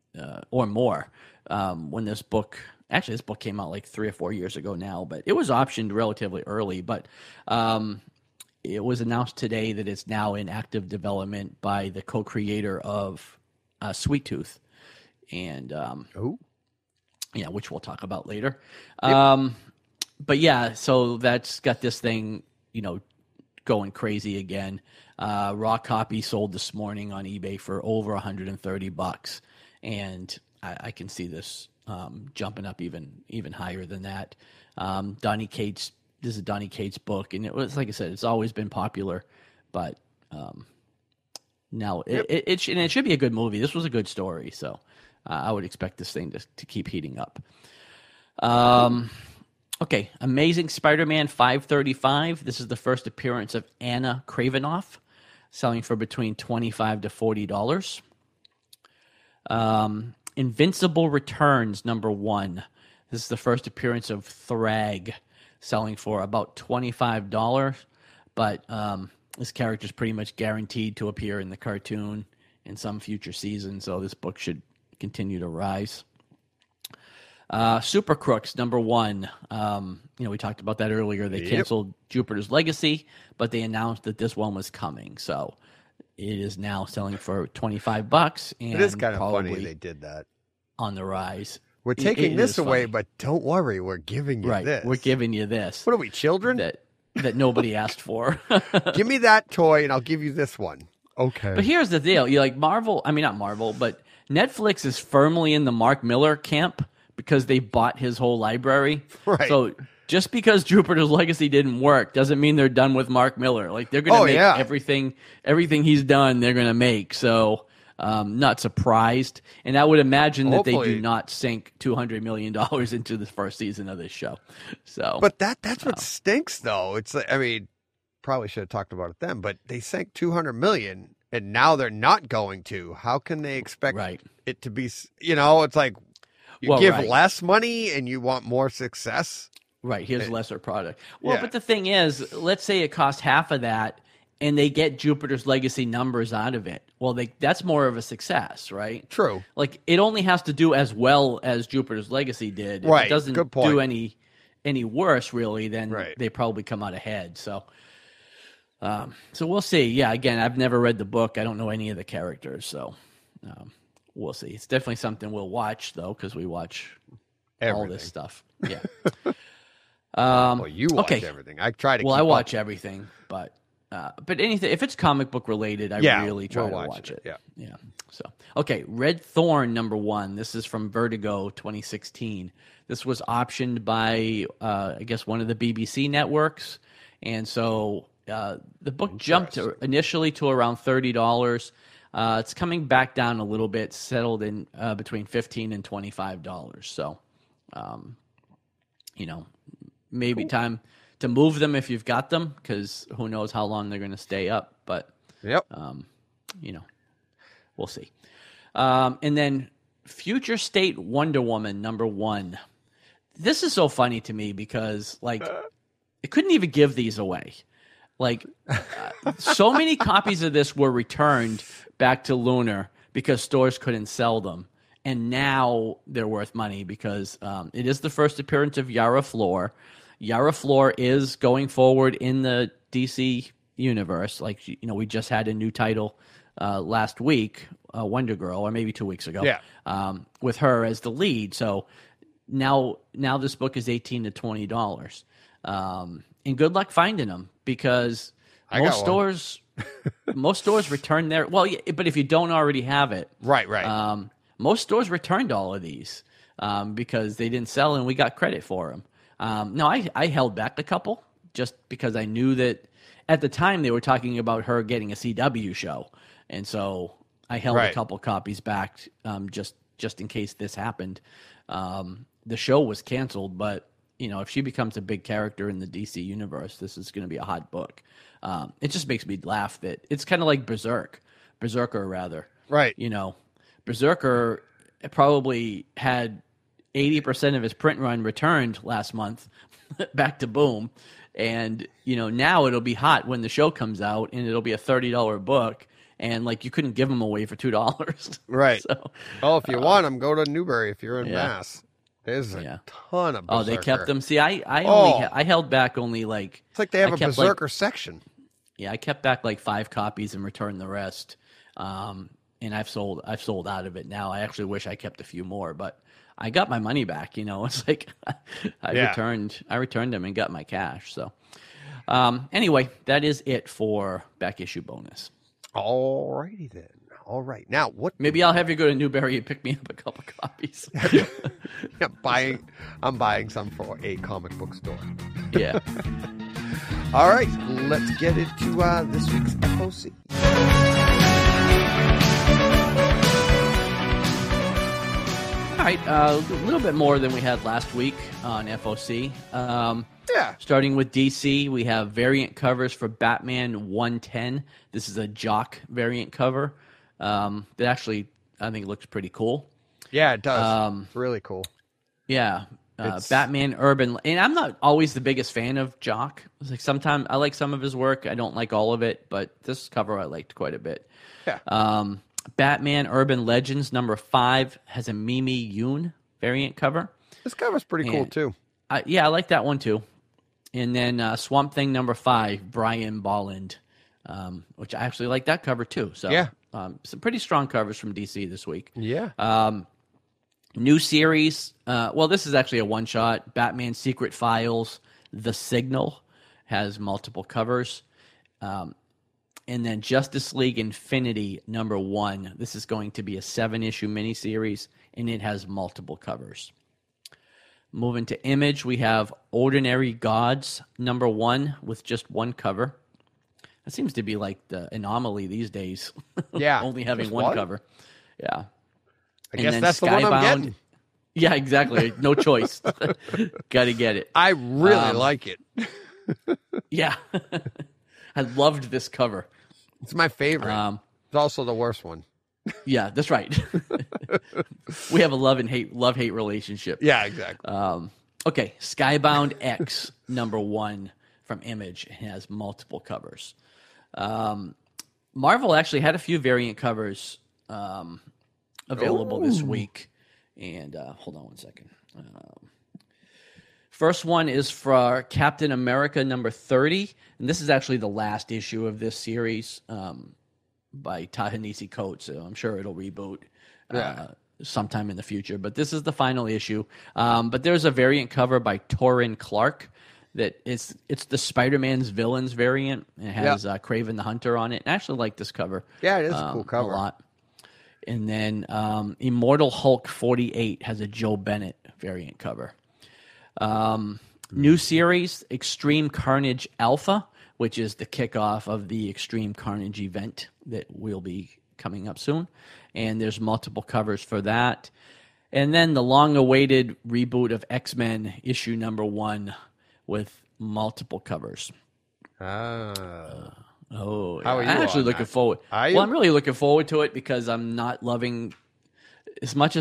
this book came out like 3 or 4 years ago now, but it was optioned relatively early. But it was announced today that it's now in active development by the co-creator of Sweet Tooth, and which we'll talk about later. But yeah, so that's got this thing, going crazy again. Raw copy sold this morning on eBay for over $130, and I can see this jumping up even higher than that. Donny Cates, this is Donny Cates' book, and it was, like I said, it's always been popular, but now it should be a good movie. This was a good story, so I would expect this thing to keep heating up. Okay, Amazing Spider-Man 535. This is the first appearance of Anna Kravinoff, selling for between $25 to $40. Invincible Returns number 1. This is the first appearance of Thrag, selling for about $25. But this character is pretty much guaranteed to appear in the cartoon in some future season, so this book should continue to rise. Super Crooks number 1. We talked about that earlier. They canceled Jupiter's Legacy, but they announced that this one was coming. So it is now selling for $25, and It is kind of probably funny they did that. on the rise. We're taking It this is away, funny. but don't worry, we're giving you Right, this. we're giving you this What are we, children? that nobody asked for. Give me that toy, and I'll give you this one. Okay. But here's the deal: you like Marvel. I mean, not Marvel, but Netflix is firmly in the Mark Miller camp because they bought his whole library. Right. So just because Jupiter's Legacy didn't work doesn't mean they're done with Mark Miller. Like they're going to make everything he's done. They're going to make. So not surprised. And I would imagine that they do not sink $200 million into the first season of this show. So, but that's what stinks, though. It's like, I mean, probably should have talked about it then, but they sank $200 million, and now they're not going to. How can they expect it to be? It's like you give less money and you want more success. Right. Here's a lesser product. Well, but the thing is, let's say it costs half of that, and they get Jupiter's Legacy numbers out of it. Well, that's more of a success, right? True. Like, it only has to do as well as Jupiter's Legacy did. Right. If it doesn't Good point. do any worse, really, then they probably come out ahead. So we'll see. Yeah, again, I've never read the book. I don't know any of the characters, so we'll see. It's definitely something we'll watch, though, because we watch all this stuff. Yeah. Well, you watch everything. I try to. Well, I watch everything, but anything if it's comic book related, I really try to watch it. Yeah. So okay, Red Thorn number 1. This is from Vertigo 2016. This was optioned by I guess one of the BBC networks, and so the book jumped initially to around $30. It's coming back down a little bit, settled in between $15 and $25. So, maybe time to move them if you've got them, because who knows how long they're going to stay up. But, we'll see. And then Future State Wonder Woman number 1. this is so funny to me because, like, it couldn't even give these away. Like, so many copies of this were returned back to Lunar because stores couldn't sell them. And now they're worth money because it is the first appearance of Yara Flor. Yara Flor is going forward in the DC universe. Like, you know, we just had a new title last week, Wonder Girl, or maybe 2 weeks ago, with her as the lead. So now this book is $18 to $20. And good luck finding them because most stores return their, well, yeah, but if you don't already have it. Right. Most stores returned all of these because they didn't sell and we got credit for them. No, I held back a couple just because I knew that at the time they were talking about her getting a CW show. And so I held a couple copies back just in case this happened. The show was canceled, but you know, if she becomes a big character in the DC universe, this is going to be a hot book. It just makes me laugh that it's kind of like Berserker rather. Right. You know, Berserker probably had 80% of his print run returned last month back to Boom. And, you know, now it'll be hot when the show comes out and it'll be a $30 book. And, like, you couldn't give them away for $2. Right. So, if you want them, go to Newbury if you're in Mass. There's a ton of Berserker. Oh, they kept them. See, I held back only, like... It's like they have a Berserker section. Yeah, I kept back, like, 5 copies and returned the rest. And I've sold out of it now. I actually wish I kept a few more, but I got my money back. You know, it's like I returned them and got my cash. So anyway, that is it for back issue bonus. All righty then. All right. Now what? Maybe I'll have you go to Newbury and pick me up a couple copies. I'm buying some for a comic book store. Yeah. All right. Let's get into this week's FOC. All right, a little bit more than we had last week on FOC. Starting with DC, we have variant covers for Batman 110. This is a Jock variant cover that actually, I think, looks pretty cool. Yeah, it does. It's really cool. Yeah. Batman Urban, and I'm not always the biggest fan of Jock. It's like sometimes I like some of his work. I don't like all of it, but this cover I liked quite a bit. Yeah. Batman Urban Legends number 5 has a Mimi Yoon variant cover. This cover's pretty cool too. I like that one too. And then Swamp Thing number 5, Brian Bolland, which I actually like that cover too. So some pretty strong covers from DC this week. Yeah. New series. Well, this is actually a one shot. Batman Secret Files, The Signal has multiple covers. And then Justice League Infinity number 1. This is going to be a 7-issue miniseries, and it has multiple covers. Moving to Image, we have Ordinary Gods number 1 with just one cover. That seems to be like the anomaly these days. Yeah. Only having one cover. Yeah. I guess that's the one I'm getting. Yeah, exactly. No choice. Got to get it. I really like it. Yeah. I loved this cover. It's my favorite. It's also the worst one. Yeah, that's right. We have a love-hate relationship. Yeah, exactly. Okay, Skybound X number 1 from Image has multiple covers. Marvel actually had a few variant covers available this week. And hold on one second. First one is for Captain America number 30. And this is actually the last issue of this series by Ta-Nehisi Coates. So I'm sure it'll reboot sometime in the future. But this is the final issue. But there's a variant cover by Torrin Clark that it's the Spider-Man's Villains variant. It has Kraven the Hunter on it. I actually like this cover. Yeah, it is a cool cover. A lot. And then Immortal Hulk 48 has a Joe Bennett variant cover. New series, Extreme Carnage Alpha, which is the kickoff of the Extreme Carnage event that will be coming up soon. And there's multiple covers for that. And then the long-awaited reboot of X-Men issue number 1 with multiple covers. How are you? I'm actually looking forward. I'm really looking forward to it because I'm not loving as much as I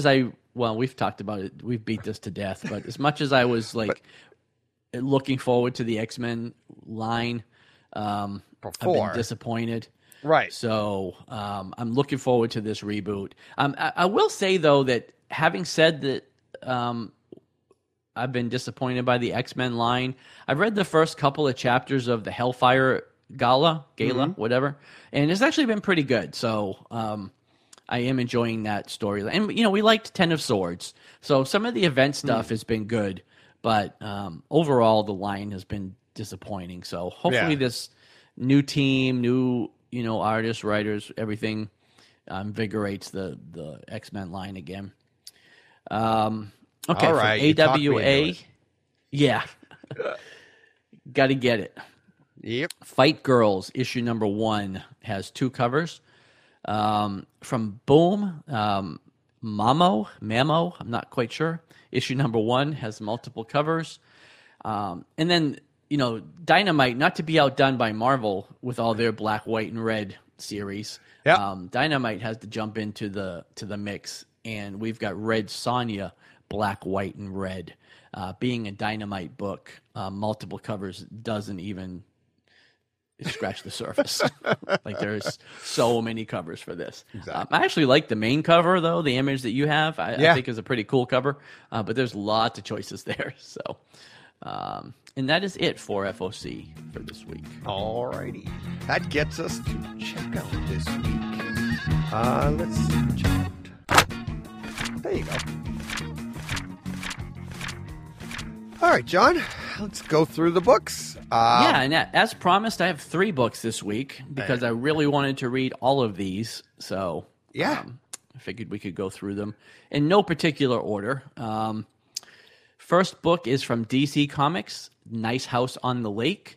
well, we've talked about it. We've beat this to death. But as much as I was like looking forward to the X-Men line, I've been disappointed. Right. So I'm looking forward to this reboot. I will say, though, that having said that I've been disappointed by the X-Men line, I've read the first couple of chapters of the Hellfire Gala, whatever, and it's actually been pretty good. So I am enjoying that storyline. And, you know, we liked Ten of Swords. So some of the event stuff has been good, but overall the line has been disappointing. So hopefully this new team, new, you know, artists, writers, everything invigorates the X-Men line again. Okay, all right, from AWA. Yeah. Got to get it. Yep. Fight Girls, issue number 1, has 2 covers. From Boom, Mamo, I'm not quite sure. Issue number 1 has multiple covers. And then, you know, Dynamite, not to be outdone by Marvel with all their black, white, and red series. Yep. Dynamite has to jump into the mix, and we've got Red Sonja, black, white, and red. Being a Dynamite book, multiple covers doesn't even scratch the surface. Like, there's so many covers for this. Exactly. I actually like the main cover, though. The image that you have, I think is a pretty cool cover. But there's lots of choices there. So, and that is it for FOC for this week. All righty. That gets us to check out this week. Let's check out. There you go. All right, John, let's go through the books. And as promised, I have 3 books this week because I really wanted to read all of these. So I figured we could go through them in no particular order. First book is from DC Comics, Nice House on the Lake.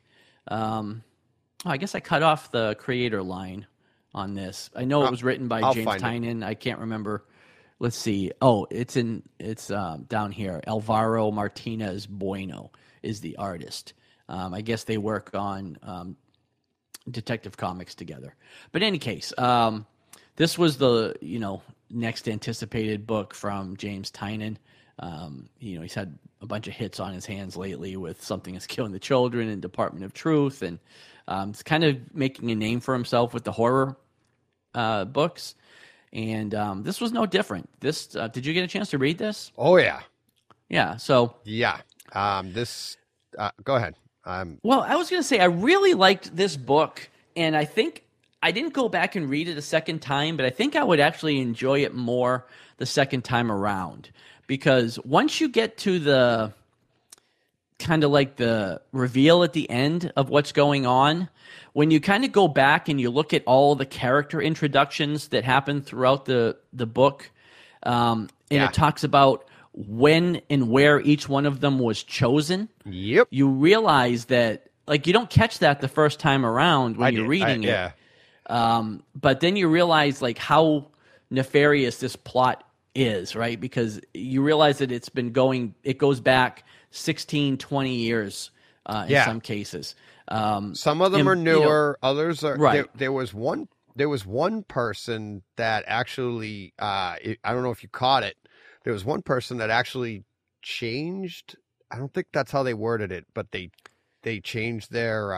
I guess I cut off the creator line on this. I know it was written by James Tynion. I can't remember. Let's see. Oh, it's down here. Alvaro Martinez Bueno is the artist. I guess they work on Detective Comics together. But in any case, this was the next anticipated book from James Tynion. He's had a bunch of hits on his hands lately with Something Is Killing the Children and Department of Truth, and he's kind of making a name for himself with the horror books. And this was no different. This did you get a chance to read this? Oh yeah, yeah. So yeah, this. Go ahead. Well, I was going to say I really liked this book, and I think I didn't go back and read it a second time, but I think I would actually enjoy it more the second time around, because once you get to the kind of like the reveal at the end of what's going on, when you kind of go back and you look at all the character introductions that happen throughout the book, and it talks about when and where each one of them was chosen. Yep. You realize that, like, you don't catch that the first time around when you're reading it. Yeah. But then you realize, like, how nefarious this plot is, right? Because you realize that it goes back 16, 20 years in some cases. Some of them are newer, others are right. There was one person that actually I don't know if you caught it. There was one person that actually changed. I don't think that's how they worded it, but they changed their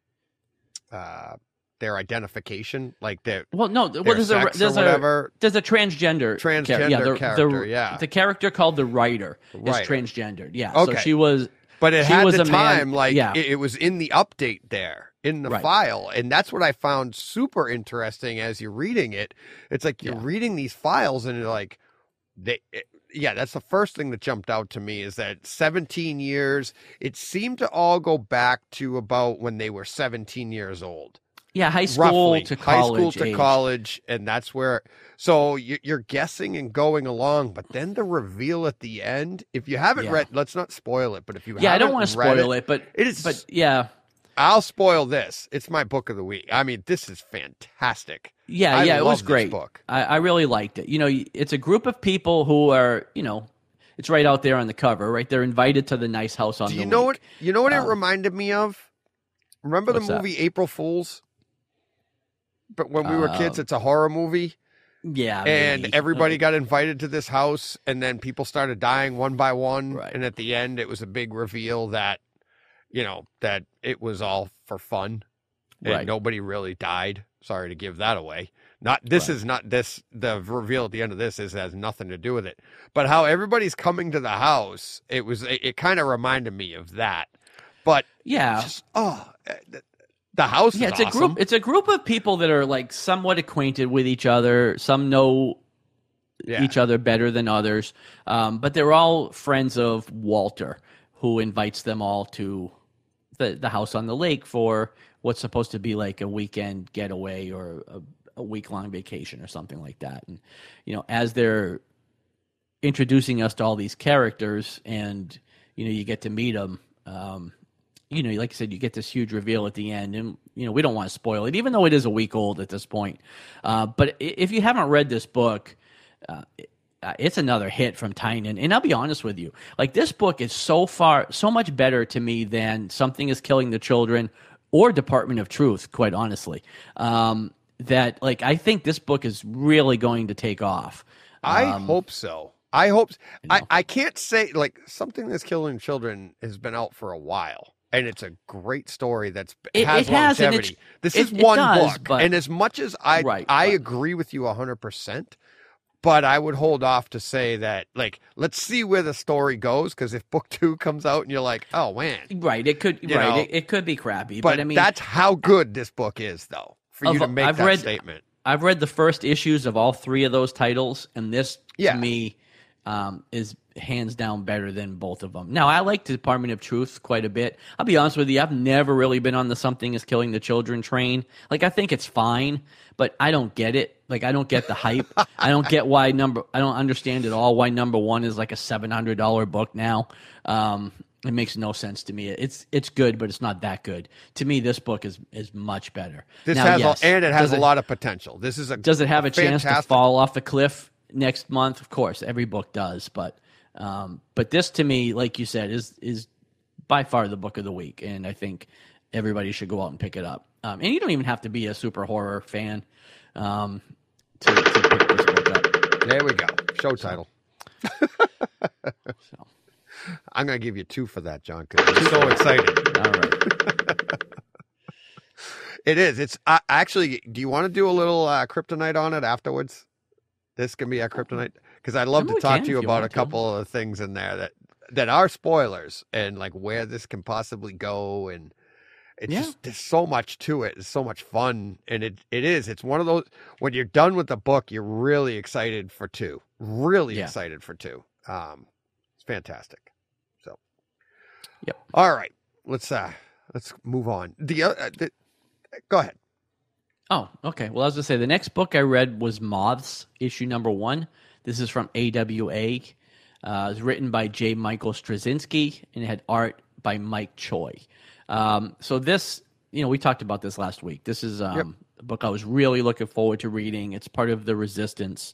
identification, like their there's a transgender character. The character called the Writer is transgendered. Yeah, okay. So she was. But it had the time, it was in the update there, in the file. And that's what I found super interesting as you're reading it. It's like you're reading these files and you're like, that's the first thing that jumped out to me, is that 17 years, it seemed to all go back to about when they were 17 years old. Yeah, high school to college. And that's where, so you're guessing and going along, but then the reveal at the end, if you haven't read, let's not spoil it, but if you haven't I don't want to spoil it, but it is, but yeah. I'll spoil this. It's my book of the week. I mean, this is fantastic. Yeah, it was great. Book. I really liked it. It's a group of people who are, it's right out there on the cover, right? They're invited to the Nice House on the Lake. You know what it reminded me of? Remember the movie April Fools? But when we were kids, it's a horror movie. Yeah, and maybe. everybody got invited to this house, and then people started dying one by one. Right. And at the end, it was a big reveal that, that it was all for fun, and Right. nobody really died. Sorry to give that away. The reveal at the end of this has nothing to do with it. But how everybody's coming to the house, it kind of reminded me of that. But Yeah. the house is Yeah, it's awesome. a group. It's a group of people that are like somewhat acquainted with each other. Some know each other better than others, but they're all friends of Walter, who invites them all to the house on the lake for what's supposed to be like a weekend getaway or a week-long vacation or something like that. And as they're introducing us to all these characters, and you get to meet them. Like I said, you get this huge reveal at the end, and we don't want to spoil it, even though it is a week old at this point. But if you haven't read this book, it's another hit from Tynan. And I'll be honest with you, like, this book is so much better to me than Something is Killing the Children or Department of Truth, quite honestly. That, like, I think this book is really going to take off. I hope so. I can't say, like, Something That's Killing Children has been out for a while, and it's a great story has longevity. This is one book, but, and as much as I agree with you 100%, but I would hold off to say that, like, let's see where the story goes, because if book 2 comes out and you're like, oh man, right, it could it could be crappy, but I mean, that's how good this book is, though, for you to make that statement. I've read the first issues of all 3 of those titles, and this to me is hands down better than both of them. Now, I like the Department of Truth quite a bit. I'll be honest with you, I've never really been on the Something is Killing the Children train. Like, I think it's fine, but I don't get it. Like, I don't get the hype. I don't get I don't understand at all why number 1 is like a $700 book now. It makes no sense to me. It's good, but it's not that good. To me, this book is much better. It has a lot of potential. Does it have a chance to fall off a cliff next month? Of course, every book does, but this, to me, like you said, is by far the book of the week, and I think everybody should go out and pick it up. And you don't even have to be a super horror fan to pick this book up. There we go. Show title. So. I'm going to give you 2 for that, John, because I'm so excited. All right. It is. It's actually, do you want to do a little kryptonite on it afterwards? This can be our kryptonite, because I'd love to talk to you about a couple of things in there that are spoilers, and like where this can possibly go, and it's just, there's so much to it. It's so much fun, and it's one of those, when you're done with the book, you're really excited for 2. Excited for 2. It's fantastic. So, yep. All right, let's move on. Go ahead. Oh, okay. Well, I was going to say, the next book I read was Moths, issue number 1. This is from AWA. It was written by J. Michael Straczynski, and it had art by Mike Choi. So this, we talked about this last week. This is a book I was really looking forward to reading. It's part of the Resistance,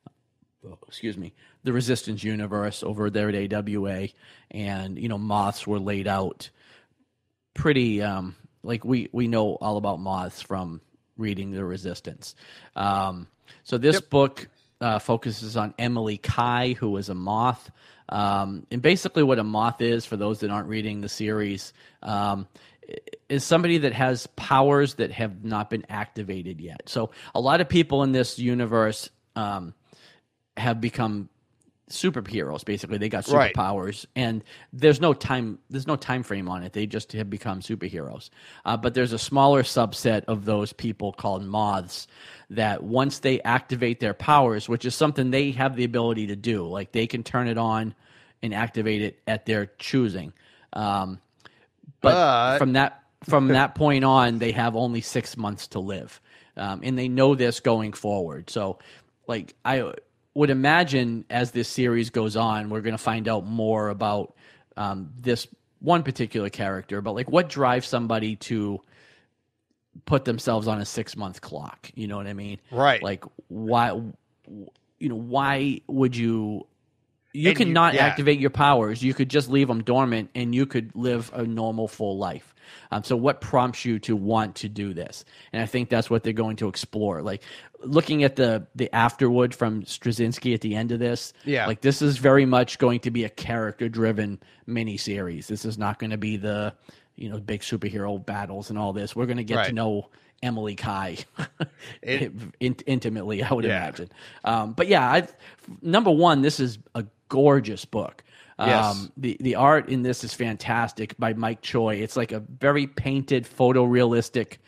the Resistance universe over there at AWA. And, Moths were laid out pretty, like we know all about Moths from reading the Resistance. So this book focuses on Emily Kai, who is a moth. And basically what a moth is, for those that aren't reading the series, is somebody that has powers that have not been activated yet. So a lot of people in this universe have become superheroes. Basically, they got superpowers, and there's no time frame on it. They just have become superheroes. But there's a smaller subset of those people called moths that once they activate their powers, which is something they have the ability to do, like they can turn it on and activate it at their choosing. But from that point on, they have only 6 months to live, and they know this going forward. So, like, I would imagine as this series goes on, we're going to find out more about this one particular character, but like what drives somebody to put themselves on a 6-month clock? You know what I mean? Right. Like why would you cannot activate your powers. You could just leave them dormant and you could live a normal full life. So what prompts you to want to do this? And I think that's what they're going to explore. Like looking at the afterword from Straczynski at the end of this, like this is very much going to be a character-driven miniseries. This is not going to be the big superhero battles and all this. We're going to get to know Emily Kai intimately, I would imagine. But yeah, number one, this is a gorgeous book. The art in this is fantastic by Mike Choi. It's like a very painted, photorealistic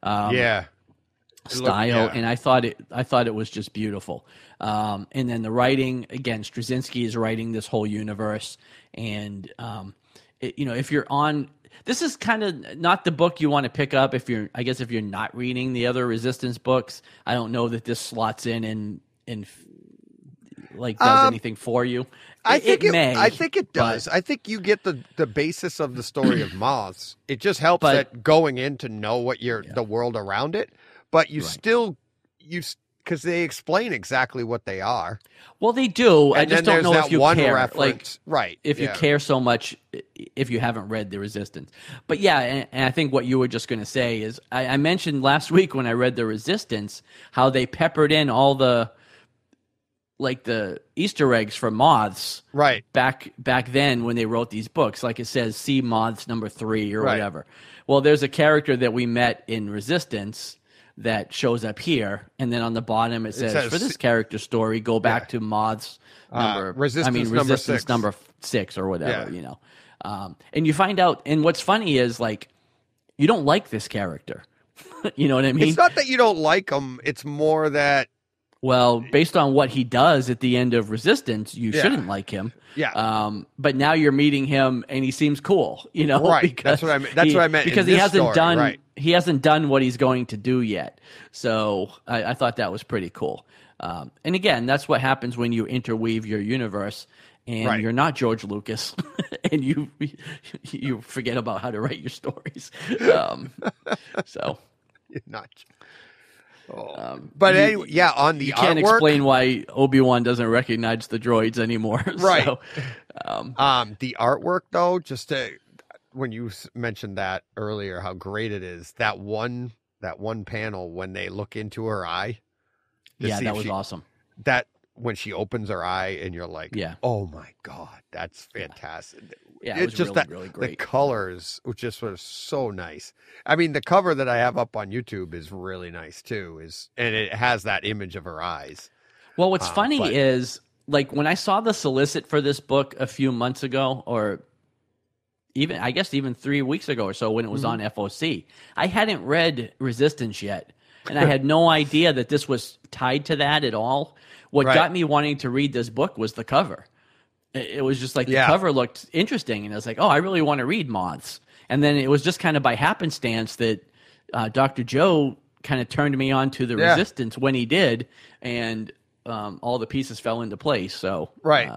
style, and I thought it was just beautiful. And then the writing, again, Straczynski is writing this whole universe, and if you're on. This is kind of not the book you want to pick up if you're not reading the other Resistance books. I don't know that this slots in and like does anything for you. I think it does. I think you get the basis of the story of Moths. It just helps that going in to know what the world around it, but you still because they explain exactly what they are. Well, they do. I just don't know if you care. Reference. If you care so much, if you haven't read The Resistance. But yeah, and I think what you were just going to say is, I mentioned last week when I read The Resistance, how they peppered in all the Easter eggs for Moths. Right. Back then when they wrote these books, like it says, see Moths number 3 or whatever. Well, there's a character that we met in Resistance that shows up here, and then on the bottom it says for this character story, go back to Moths Resistance number 6 or whatever, and you find out, and what's funny is you don't like this character. You know what I mean? It's not that you don't like him, it's more that based on what he does at the end of Resistance, you shouldn't like him. Yeah. But now you're meeting him, and he seems cool. Right. That's what I meant. That's what I meant. Because he hasn't done what he's going to do yet. So I thought that was pretty cool. And again, that's what happens when you interweave your universe, and you're not George Lucas, and you forget about how to write your stories. So you're not. But anyway, on the you can't artwork, explain why Obi-Wan doesn't recognize the droids anymore. Right. So, the artwork, though, when you mentioned that earlier, how great it is. That one panel when they look into her eye. That was awesome. That when she opens her eye and you're like, oh my God, that's fantastic. Yeah, it was just really great. The colors just were so nice. I mean, the cover that I have up on YouTube is really nice too. And it has that image of her eyes. Well, what's funny is when I saw the solicit for this book a few months ago, or even 3 weeks ago or so when it was on FOC, I hadn't read Resistance yet. And I had no idea that this was tied to that at all. What got me wanting to read this book was the cover. It was just the cover looked interesting, and I was like, oh, I really want to read Moths. And then it was just kind of by happenstance that Dr. Joe kind of turned me on to the Resistance when he did, and all the pieces fell into place. So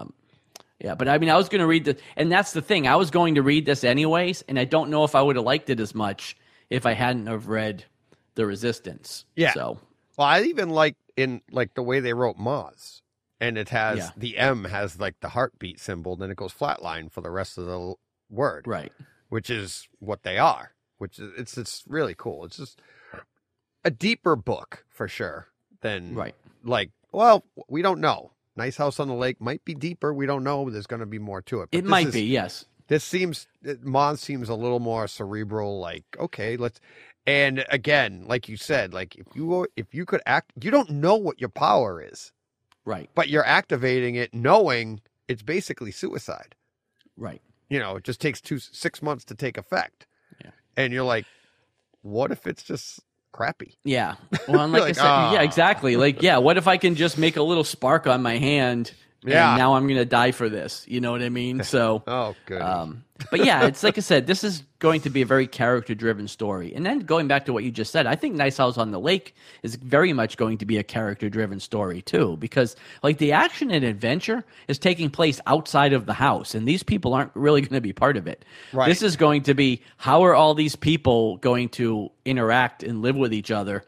but I mean, I was going to read this, and that's the thing. I was going to read this anyways, and I don't know if I would have liked it as much if I hadn't have read the Resistance. Yeah. So, well, I even like the way they wrote Moths. And it has the M has the heartbeat symbol, then it goes flatline for the rest of the word, right? Which is what they are. Which is it's really cool. It's just a deeper book for sure than well, we don't know. Nice House on the Lake might be deeper. We don't know. There's going to be more to it. But it might be, yes. Moths seems a little more cerebral. Okay, let's. And again, like you said, if you could act, you don't know what your power is. Right. But you're activating it knowing it's basically suicide. Right. It just takes 6 months to take effect. Yeah. And you're like, what if it's just crappy? Yeah. Well, and I said, exactly. What if I can just make a little spark on my hand and now I'm going to die for this? You know what I mean? So, oh, good. But yeah, it's like I said, this is going to be a very character-driven story. And then going back to what you just said, I think Nice House on the Lake is very much going to be a character-driven story too, because the action and adventure is taking place outside of the house, and these people aren't really going to be part of it. Right. This is going to be, how are all these people going to interact and live with each other,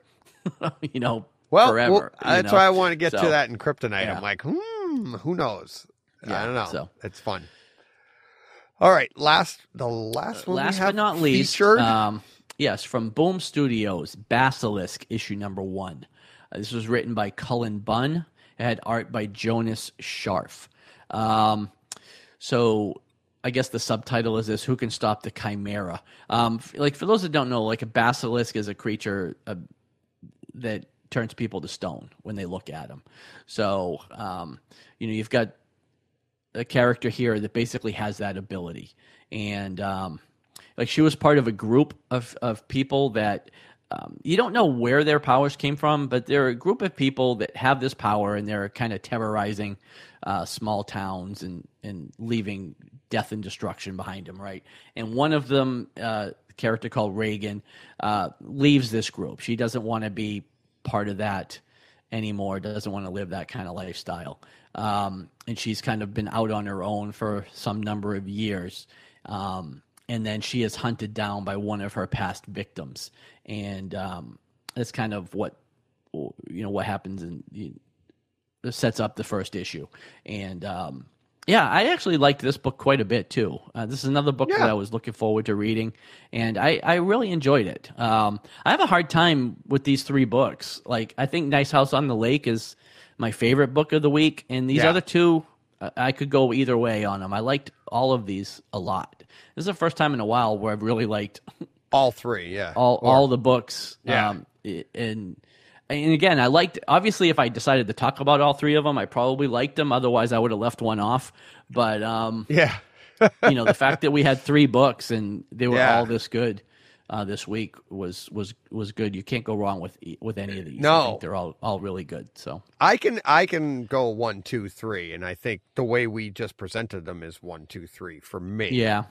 forever? That's why I want to get to that in Kryptonite. Yeah. I'm like, who knows? I don't know. So. It's fun. All right, the last one we Last have but not least, featured. yes, from Boom Studios, Basilisk, issue number 1. This was written by Cullen Bunn. It had art by Jonas Scharf. So I guess the subtitle is this: Who Can Stop the Chimera? Like, for those that don't know, like, a basilisk is a creature that turns people to stone when they look at them. So, you've got a character here that basically has that ability. And, she was part of a group of people that you don't know where their powers came from, but they're a group of people that have this power, and they're kind of terrorizing small towns and leaving death and destruction behind them, right? And one of them, a character called Reagan, leaves this group. She doesn't want to be part of that anymore, doesn't want to live that kind of lifestyle. And she's kind of been out on her own for some number of years. And then she is hunted down by one of her past victims. And that's kind of what happens, and it sets up the first issue. And I actually liked this book quite a bit too. This is another book that I was looking forward to reading, and I really enjoyed it. I have a hard time with these 3 books. Like, I think Nice House on the Lake is my favorite book of the week, and these other 2, I could go either way on them. I liked all of these a lot. This is the first time in a while where I've really liked all 3, all the books. Yeah. And again, I liked, obviously, if I decided to talk about all 3 of them, I probably liked them. Otherwise, I would have left one off. But the fact that we had 3 books and they were all this good this week was good. You can't go wrong with any of these. No, I think they're all really good. So I can go 1, 2, 3, and I think the way we just presented them is 1, 2, 3 for me. Yeah.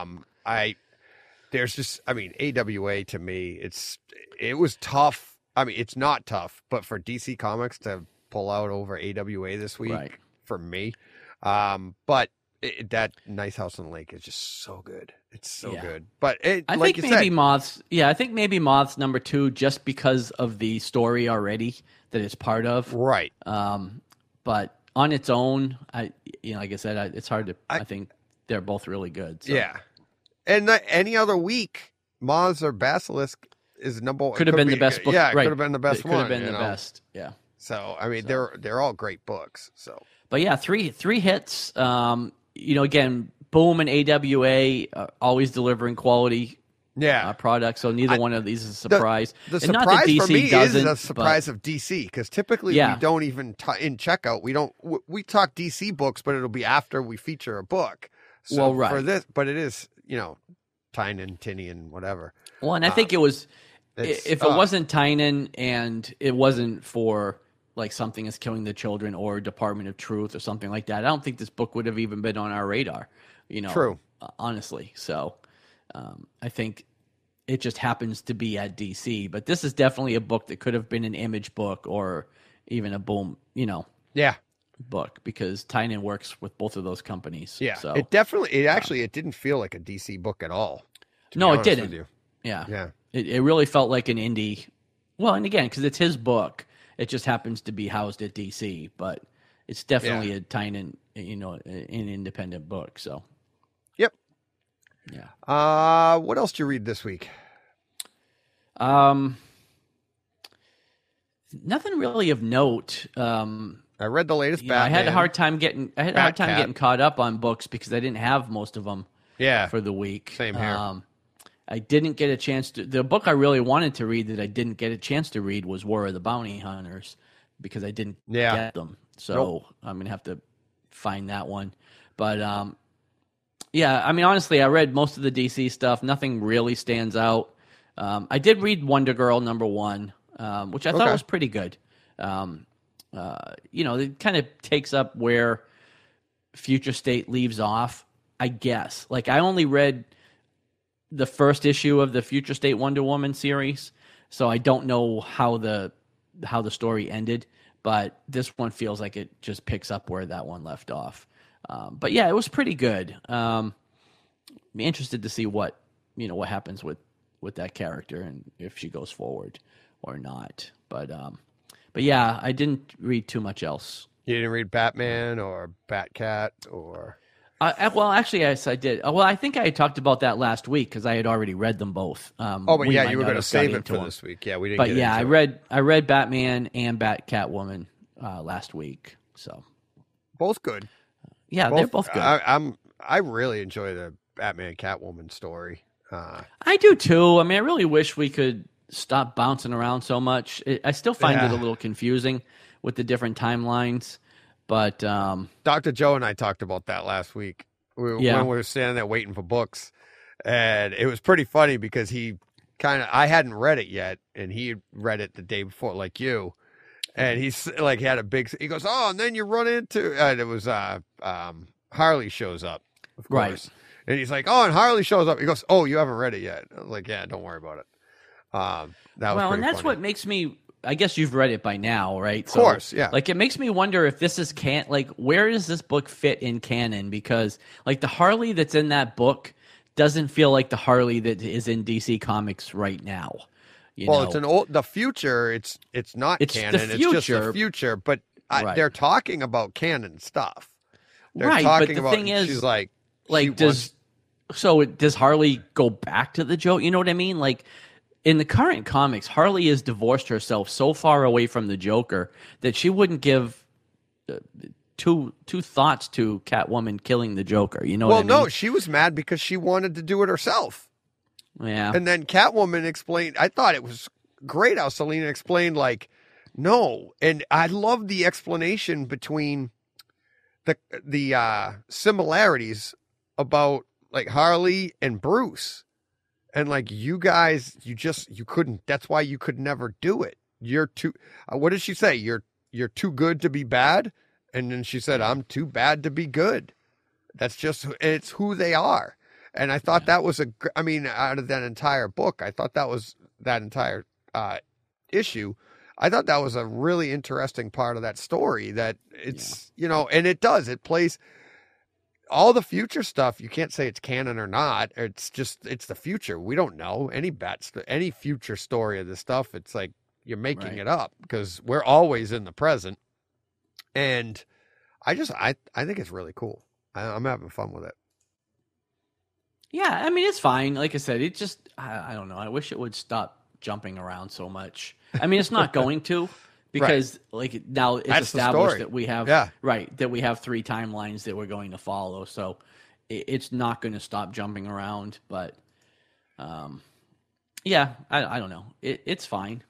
There's just, AWA to me, it was tough. It's not tough, but for DC Comics to pull out over AWA this week, right, for me, but that Nice House on the Lake is just so good. It's so good. But I think maybe Moths. Yeah, I think maybe Moths number 2, just because of the story already that it's part of. Right. But on its own, like I said, it's hard to. I think they're both really good. So. Yeah. And any other week, Moths or Basilisk is could have been the best book. Yeah, right. could have been the best one. Could have been the best. Yeah. So they're all great books. So. But yeah, three hits. Again, Boom and AWA always delivering quality products. So neither one of these is a surprise. The and surprise not that DC for me doesn't, is a surprise of DC, because typically we don't even in checkout. We talk DC books, but it'll be after we feature a book. So for this, but it is Tynan, Tinian, whatever. Well, and I think it was if it wasn't Tynan and it wasn't for like Something Is Killing the Children or Department of Truth or something like that, I don't think this book would have even been on our radar. True. Honestly. So I think it just happens to be at DC, but this is definitely a book that could have been an Image book or even a Boom, book, because Tynan works with both of those companies. Yeah. So it didn't feel like a DC book at all. No, it didn't. Yeah. Yeah. It really felt like an indie. Well, and again, because it's his book, it just happens to be housed at DC, but it's definitely a Tynan, an independent book. So. Yep. Yeah. What else did you read this week? Nothing really of note. I read the latest Batman. I had a hard time getting caught up on books because I didn't have most of them. For the week. Same here. I didn't get a chance to. The book I really wanted to read that I didn't get a chance to read was War of the Bounty Hunters, because I didn't get them. So I'm gonna have to find that one. But honestly, I read most of the DC stuff. Nothing really stands out. I did read Wonder Girl #1, which I thought was pretty good. It kind of takes up where Future State leaves off, I guess. Like, I only read the first issue of the Future State Wonder Woman series, so I don't know how the story ended, but this one feels like it just picks up where that one left off. But yeah, it was pretty good. Be interested to see what happens with that character and if she goes forward or not. But yeah, I didn't read too much else. You didn't read Batman or Batcat or Well, actually, yes, I did. Well, I think I had talked about that last week because I had already read them both. But we yeah, might you were not going to have save got it into for them. this week. Yeah, we didn't. But get yeah, into it. I read Batman and Catwoman last week. So Both good. yeah, they're both good. I really enjoy the Batman Catwoman story. I do too. I mean, I really wish we could stop bouncing around so much. I still find it a little confusing with the different timelines. But Dr. Joe and I talked about that last week when we were standing there waiting for books, and it was pretty funny because I hadn't read it yet, and he read it the day before, like you, and he had a big. He goes, "Oh, and then you run into," and it was Harley shows up, of course, right. And he's like, "Oh, and Harley shows up." He goes, "Oh, you haven't read it yet." I was like, "Yeah, don't worry about it." That was and that's funny. what makes me. I guess you've read it by now, right? Of course, yeah. Like, it makes me wonder if this is where does this book fit in canon? Because, like, the Harley that's in that book doesn't feel like the Harley that is in DC Comics right now. It's the future. It's not canon. It's just the future. But they're talking about canon stuff. They're talking but the thing is, she's like, does Harley go back to the Joker? You know what I mean? Like, in the current comics, Harley has divorced herself so far away from the Joker that she wouldn't give two thoughts to Catwoman killing the Joker. You know what I mean? Well, no, she was mad because she wanted to do it herself. Yeah. And then Catwoman explained, I thought it was great how Selina explained, like, no. And I love the explanation between the similarities about, like, Harley and Bruce. And like, you guys, you couldn't. That's why you could never do it. You're too. What did she say? You're too good to be bad. And then she said, "I'm too bad to be good." It's who they are. And I thought that was out of that entire book, I thought that was that entire issue. I thought that was a really interesting part of that story. That it's and it plays. All the future stuff, you can't say it's canon or not. It's the future. We don't know any future story of this stuff. It's like you're making it up because we're always in the present. And I think it's really cool. I'm having fun with it. Yeah, I mean, it's fine. Like I said, it just, I don't know. I wish it would stop jumping around so much. I mean, it's not going to. Because like now it's established that we have that we have 3 timelines that we're going to follow, so it's not going to stop jumping around. But I don't know. It's fine.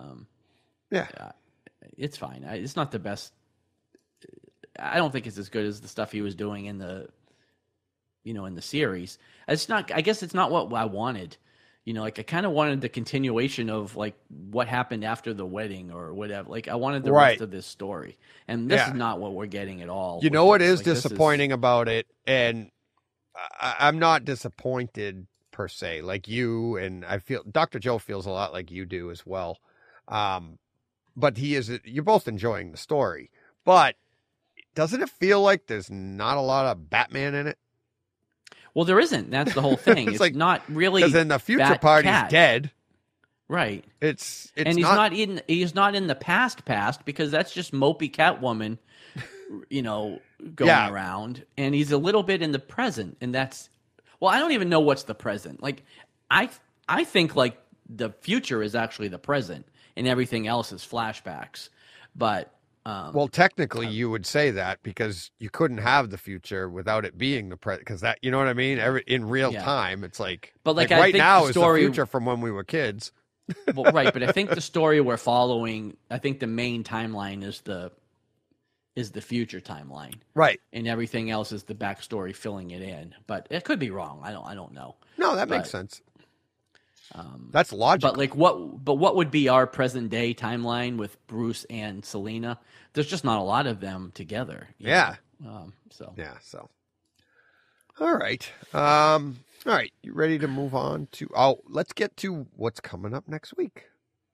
It's fine. It's not the best. I don't think it's as good as the stuff he was doing in the in the series. It's not. I guess it's not what I wanted. Like, I kind of wanted the continuation of, like, what happened after the wedding or whatever. Like, I wanted the rest of this story. And this is not what we're getting at all. You know what is disappointing about it? And I'm not disappointed, per se, like you. And I feel Dr. Joe feels a lot like you do as well. But you're both enjoying the story. But doesn't it feel like there's not a lot of Batman in it? Well, there isn't. That's the whole thing. It's like, not really. Because then the future party's dead, right? And he's not in the past because that's just mopey Catwoman, going around, and he's a little bit in the present, and that's I don't even know what's the present. Like, I think like the future is actually the present, and everything else is flashbacks, but. Technically, you would say that because you couldn't have the future without it being the present. Because that, you know what I mean? In real time, it's like, but like I right think now the is story, the future from when we were kids. But I think the story we're following, I think the main timeline is the future timeline, right? And everything else is the backstory filling it in. But it could be wrong. I don't know. No, that makes sense. That's logical. But like what would be our present day timeline with Bruce and Selina? There's just not a lot of them together. So all right. All right. You ready to move on to? Let's get to what's coming up next week.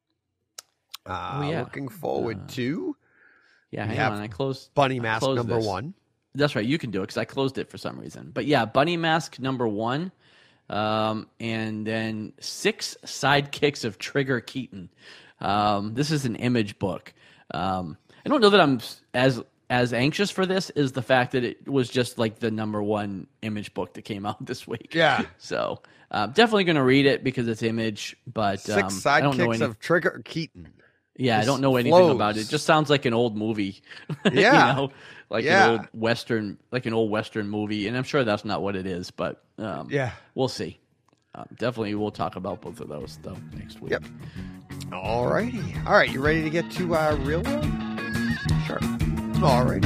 Looking forward to. Yeah, hang on. I closed Bunny Mask number 1. That's right. You can do it because I closed it for some reason. But yeah, Bunny Mask number 1. And then 6 sidekicks of Trigger Keaton. This is an Image book. I don't know that I'm as as anxious for this is the fact that it was just like the #1 Image book that came out this week. Yeah. So definitely going to read it because it's Image, but Six I don't know Sidekicks of Trigger Keaton. Yeah, I Just don't know anything flows. about it. It just sounds like an old movie. Yeah. You know, like Yeah. an old Western movie, and I'm sure that's not what it is, but Yeah. we'll see. Definitely, we'll talk about both of those though next week. Yep. All righty. All right, you ready to get to Real World? Sure. All righty.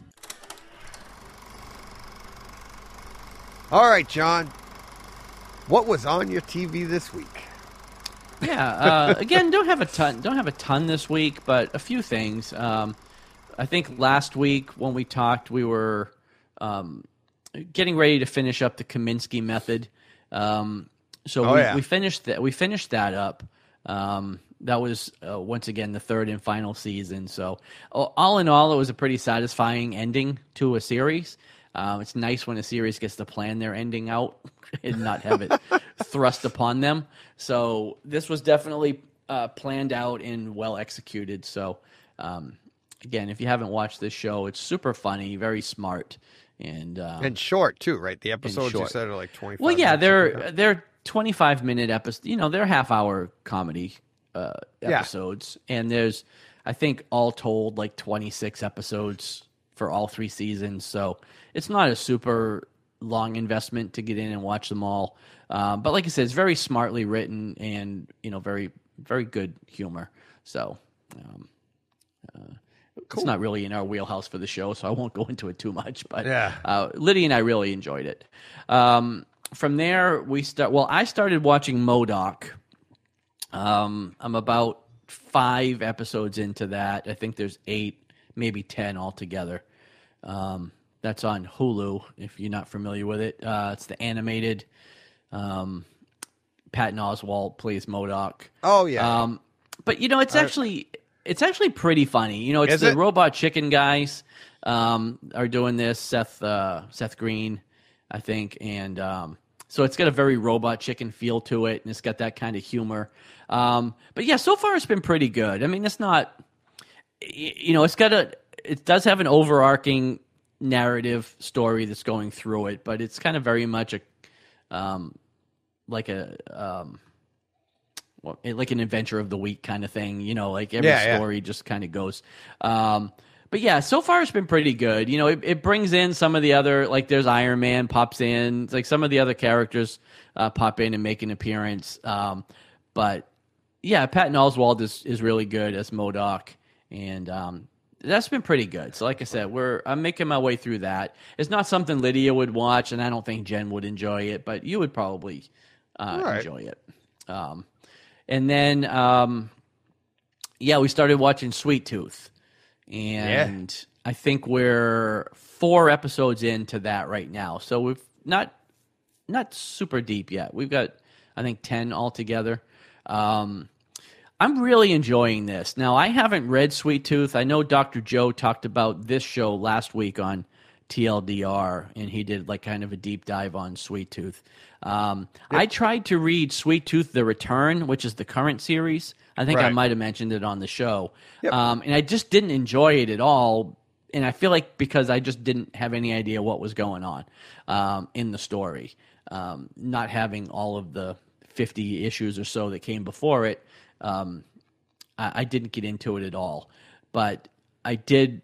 All right, John. What was on your TV this week? Yeah. Again, don't have a ton this week, but a few things. I think last week when we talked, we were getting ready to finish up the Kaminsky Method. We finished that. We finished that up. That was once again the third and final season. So all in all, it was a pretty satisfying ending to a series. It's nice when a series gets to plan their ending out and not have it thrust upon them. So this was definitely planned out and well executed. So again, if you haven't watched this show, it's super funny, very smart, and short too, right? The episodes you short. said are like 25. well, yeah, minutes. they're 25-minute episodes. You know, they're half-hour comedy episodes, and there's, I think, all told, like 26 episodes for all 3 seasons. So it's not a super long investment to get in and watch them all. But like I said, it's very smartly written and, you know, very, very good humor. So it's not really in our wheelhouse for the show, so I won't go into it too much. But Lydia and I really enjoyed it. From there, I started watching MODOK. I'm about 5 episodes into that. I think there's 8, maybe 10 altogether. That's on Hulu, if you're not familiar with it. It's the animated. Patton Oswalt plays MODOK. Oh yeah. But you know, it's actually pretty funny. You know, it's Is the it? Robot Chicken guys are doing this. Seth Green, I think, and so it's got a very Robot Chicken feel to it, and it's got that kind of humor. But yeah, so far it's been pretty good. I mean, it's not, you know, it does have an overarching narrative story that's going through it, but it's kind of very much like an adventure of the week kind of thing, you know, like every story just kind of goes. But yeah, so far it's been pretty good. You know, it brings in some of the other, like there's Iron Man pops in, it's like some of the other characters pop in and make an appearance. But yeah, Patton Oswalt is really good as MODOK, and that's been pretty good. So like I said, I'm making my way through that. It's not something Lydia would watch, and I don't think Jen would enjoy it, but you would probably enjoy it. And then, we started watching Sweet Tooth. And I think we're 4 episodes into that right now. So we've not super deep yet. We've got, I think, 10 altogether. I'm really enjoying this. Now, I haven't read Sweet Tooth. I know Dr. Joe talked about this show last week on TLDR, and he did like kind of a deep dive on Sweet Tooth. I tried to read Sweet Tooth: The Return, which is the current series. I think I might have mentioned it on the show. Yep. And I just didn't enjoy it at all. And I feel like because I just didn't have any idea what was going on in the story. Not having all of the 50 issues or so that came before it, I didn't get into it at all. But I did,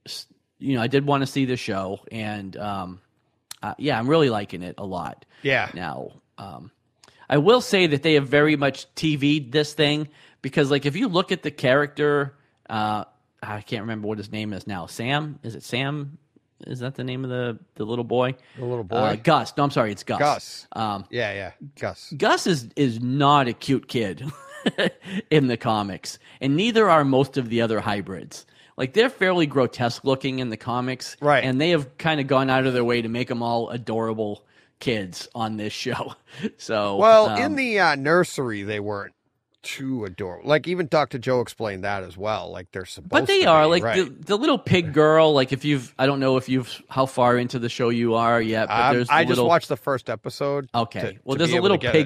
I did want to see the show. And I'm really liking it a lot. Yeah. Now, I will say that they have very much TV'd this thing because, like, if you look at the character, I can't remember what his name is now. Sam? Is it Sam? Is that the name of the little boy? The little boy? Gus. No, I'm sorry. It's Gus. Gus. Gus. Gus is not a cute kid in the comics, and neither are most of the other hybrids. Like, they're fairly grotesque looking in the comics, right? And they have kind of gone out of their way to make them all adorable kids on this show. So, in the nursery, they weren't too adorable. Like, even Dr. Joe explained that as well. Like, they're supposed to. But they are. Like, right. the little pig girl, like, I don't know how far into the show you are yet, but there's I just watched the first episode. Okay. There's a little pig.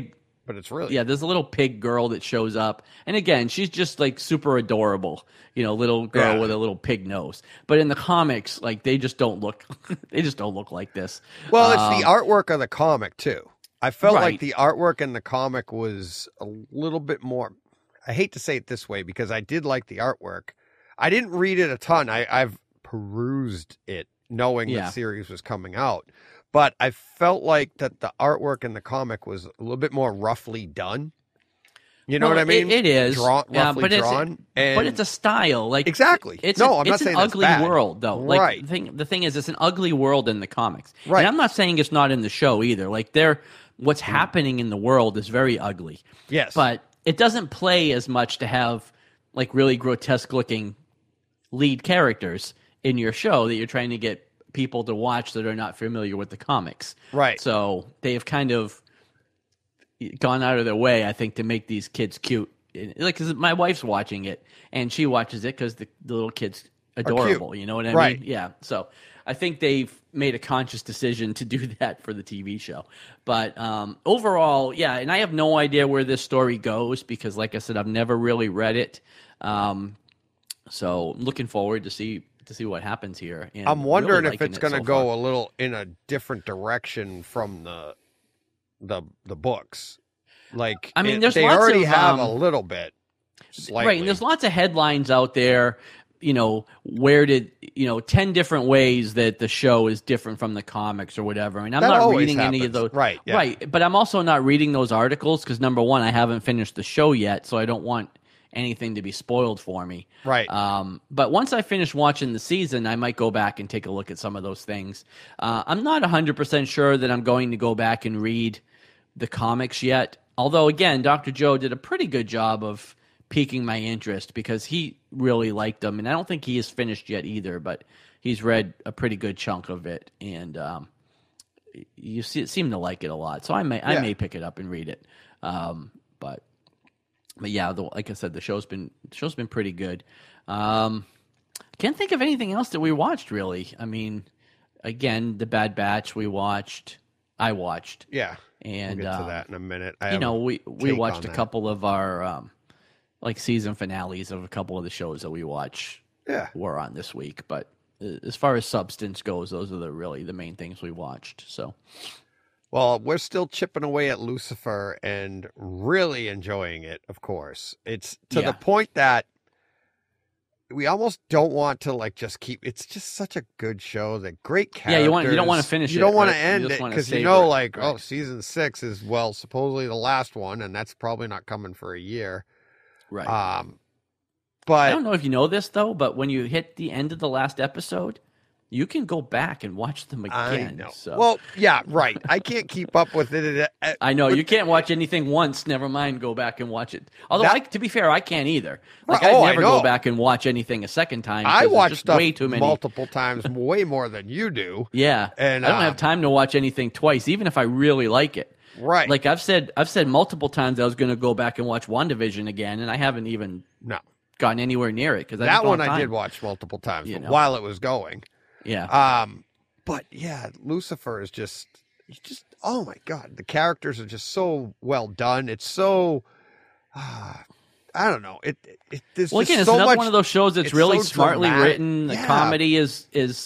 but it's really Yeah, there's a little pig girl that shows up, and again, she's just like super adorable, little girl with a little pig nose. But in the comics, like they just don't look, like this. Well, it's the artwork of the comic too. I felt Right. like the artwork in the comic was a little bit more. I hate to say it this way because I did like the artwork. I didn't read it a ton. I've perused it knowing the series was coming out. But I felt like that the artwork in the comic was a little bit more roughly done. You know what I mean? It is. Roughly drawn. But it's a style. Like exactly. I'm not saying an ugly that's bad. world, though. Like, right. The thing is, it's an ugly world in the comics. Right. And I'm not saying it's not in the show either. Like, what's happening in the world is very ugly. Yes. But it doesn't play as much to have, like, really grotesque-looking lead characters in your show that you're trying to get people to watch that are not familiar with the comics. Right. So they've kind of gone out of their way, I think, to make these kids cute. Like, 'cause my wife's watching it, and she watches it because the little kid's adorable. You know what I Right. mean? Yeah. So I think they've made a conscious decision to do that for the TV show. But overall, yeah, and I have no idea where this story goes because, like I said, I've never really read it. So I'm looking forward to see what happens here. And I'm wondering really if it's liking going to it so go far. a little in a different direction from the books. Like, I mean, they lots already of, have a little bit, slightly. Right, and there's lots of headlines out there, where did, 10 different ways that the show is different from the comics or whatever. And I'm That not always reading any of happens. those. Right, yeah. Right, but I'm also not reading those articles because, number one, I haven't finished the show yet, so I don't want anything to be spoiled for me. Right. But once I finish watching the season, I might go back and take a look at some of those things. I'm not 100% sure that I'm going to go back and read the comics yet. Although, again, Dr. Joe did a pretty good job of piquing my interest because he really liked them. And I don't think he is finished yet either, but he's read a pretty good chunk of it. And seem to like it a lot. So I may pick it up and read it. But yeah, like I said, the show's been pretty good. Can't think of anything else that we watched really. I mean, again, The Bad Batch I watched. Yeah. And we'll get to that in a minute. we watched a couple of our like season finales of a couple of the shows that we watch. Yeah. Were on this week, but as far as substance goes, those are the main things we watched. So. Well, we're still chipping away at Lucifer and really enjoying it, of course. It's to the point that we almost don't want to just keep. It's just such a good show. The great characters. Yeah, you don't want to finish it. You don't want to right? end it because season 6 is supposedly the last one, and that's probably not coming for a year. Right. But I don't know if you know this though, but when you hit the end of the last episode, you can go back and watch them again. I know. So. Well, yeah, right. I can't keep up with it. I know you can't watch anything once. Never mind, go back and watch it. Although, to be fair, I can't either. Like I never go back and watch anything a second time. I watch stuff way too many. multiple times, way more than you do. Yeah, and I don't have time to watch anything twice, even if I really like it. Right. Like I've said multiple times I was going to go back and watch WandaVision again, and I haven't even gotten anywhere near it because that one I did watch multiple times while it was going. Yeah. But yeah, Lucifer is just oh my God, the characters are just so well done. It's so I don't know. There's well, just again, so it's another much, one of those shows that's really so smartly dramatic. written. The Yeah. comedy is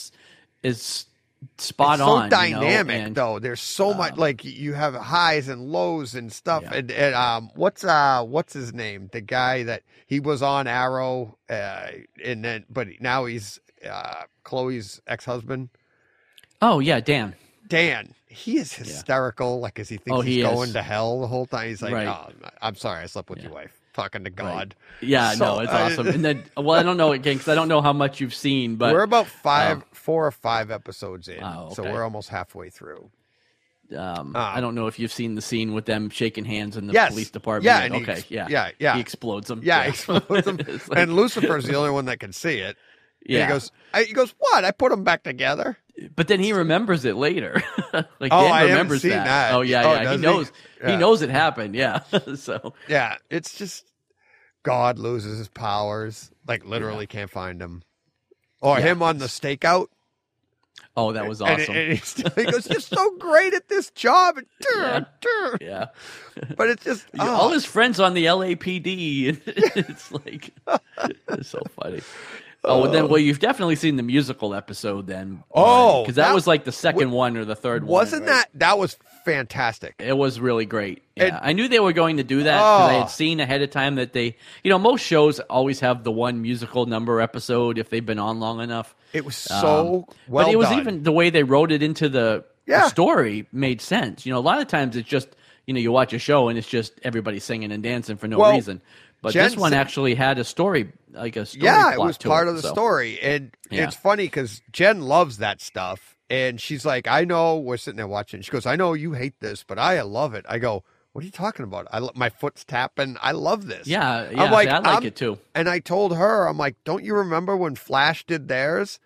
spot it's on. so dynamic, and, though. There's so much you have highs and lows and stuff. Yeah. And what's his name? The guy that he was on Arrow, but now he's Chloe's ex-husband. Oh yeah, Dan. He is hysterical. Like, as he thinks he's going to hell the whole time. He's like, "Oh, I'm sorry, I slept with your wife." Talking to God. Right. Yeah, no, it's awesome. And then, I don't know again because I don't know how much you've seen, but we're about 4 or 5 episodes in, so we're almost halfway through. I don't know if you've seen the scene with them shaking hands in the police department. Yeah, and he explodes them. Yeah, he explodes them. like, and Lucifer's the only one that can see it. Yeah, and he goes, "What? I put them back together." But then he remembers it later. Dan I remembers haven't seen that. Oh yeah. He knows. Yeah. He knows it happened. Yeah. So yeah, it's just God loses his powers. Like literally can't find him. Or him on the stakeout. Oh, that was And, awesome. he goes, "You're so great at this job." And, Yeah. But it's just All his friends on the LAPD. It's like, it's so funny. Oh, then, well, you've definitely seen the musical episode then. Oh, because that that- was like the second one or the third one. wasn't right? that was fantastic. It was really great. Yeah, And- I knew they were going to do that because I Oh. had seen ahead of time that they, most shows always have the one musical number episode if they've been on long enough. It was so well but it was done. even the way they wrote it into the Yeah. story made sense. A lot of times it's just, you watch a show and it's just everybody singing and dancing for no Well, reason. But Jen this one said- actually had a story, like a story Yeah, it plot was to part of the so. story. And Yeah. it's funny because Jen loves that stuff. And she's like, I know, we're sitting there watching. She goes, I know you hate this, but I love it. I go, what are you talking about? My foot's tapping. I love this. Yeah, I'm like, I like it too. And I told her, I'm like, don't you remember when Flash did theirs?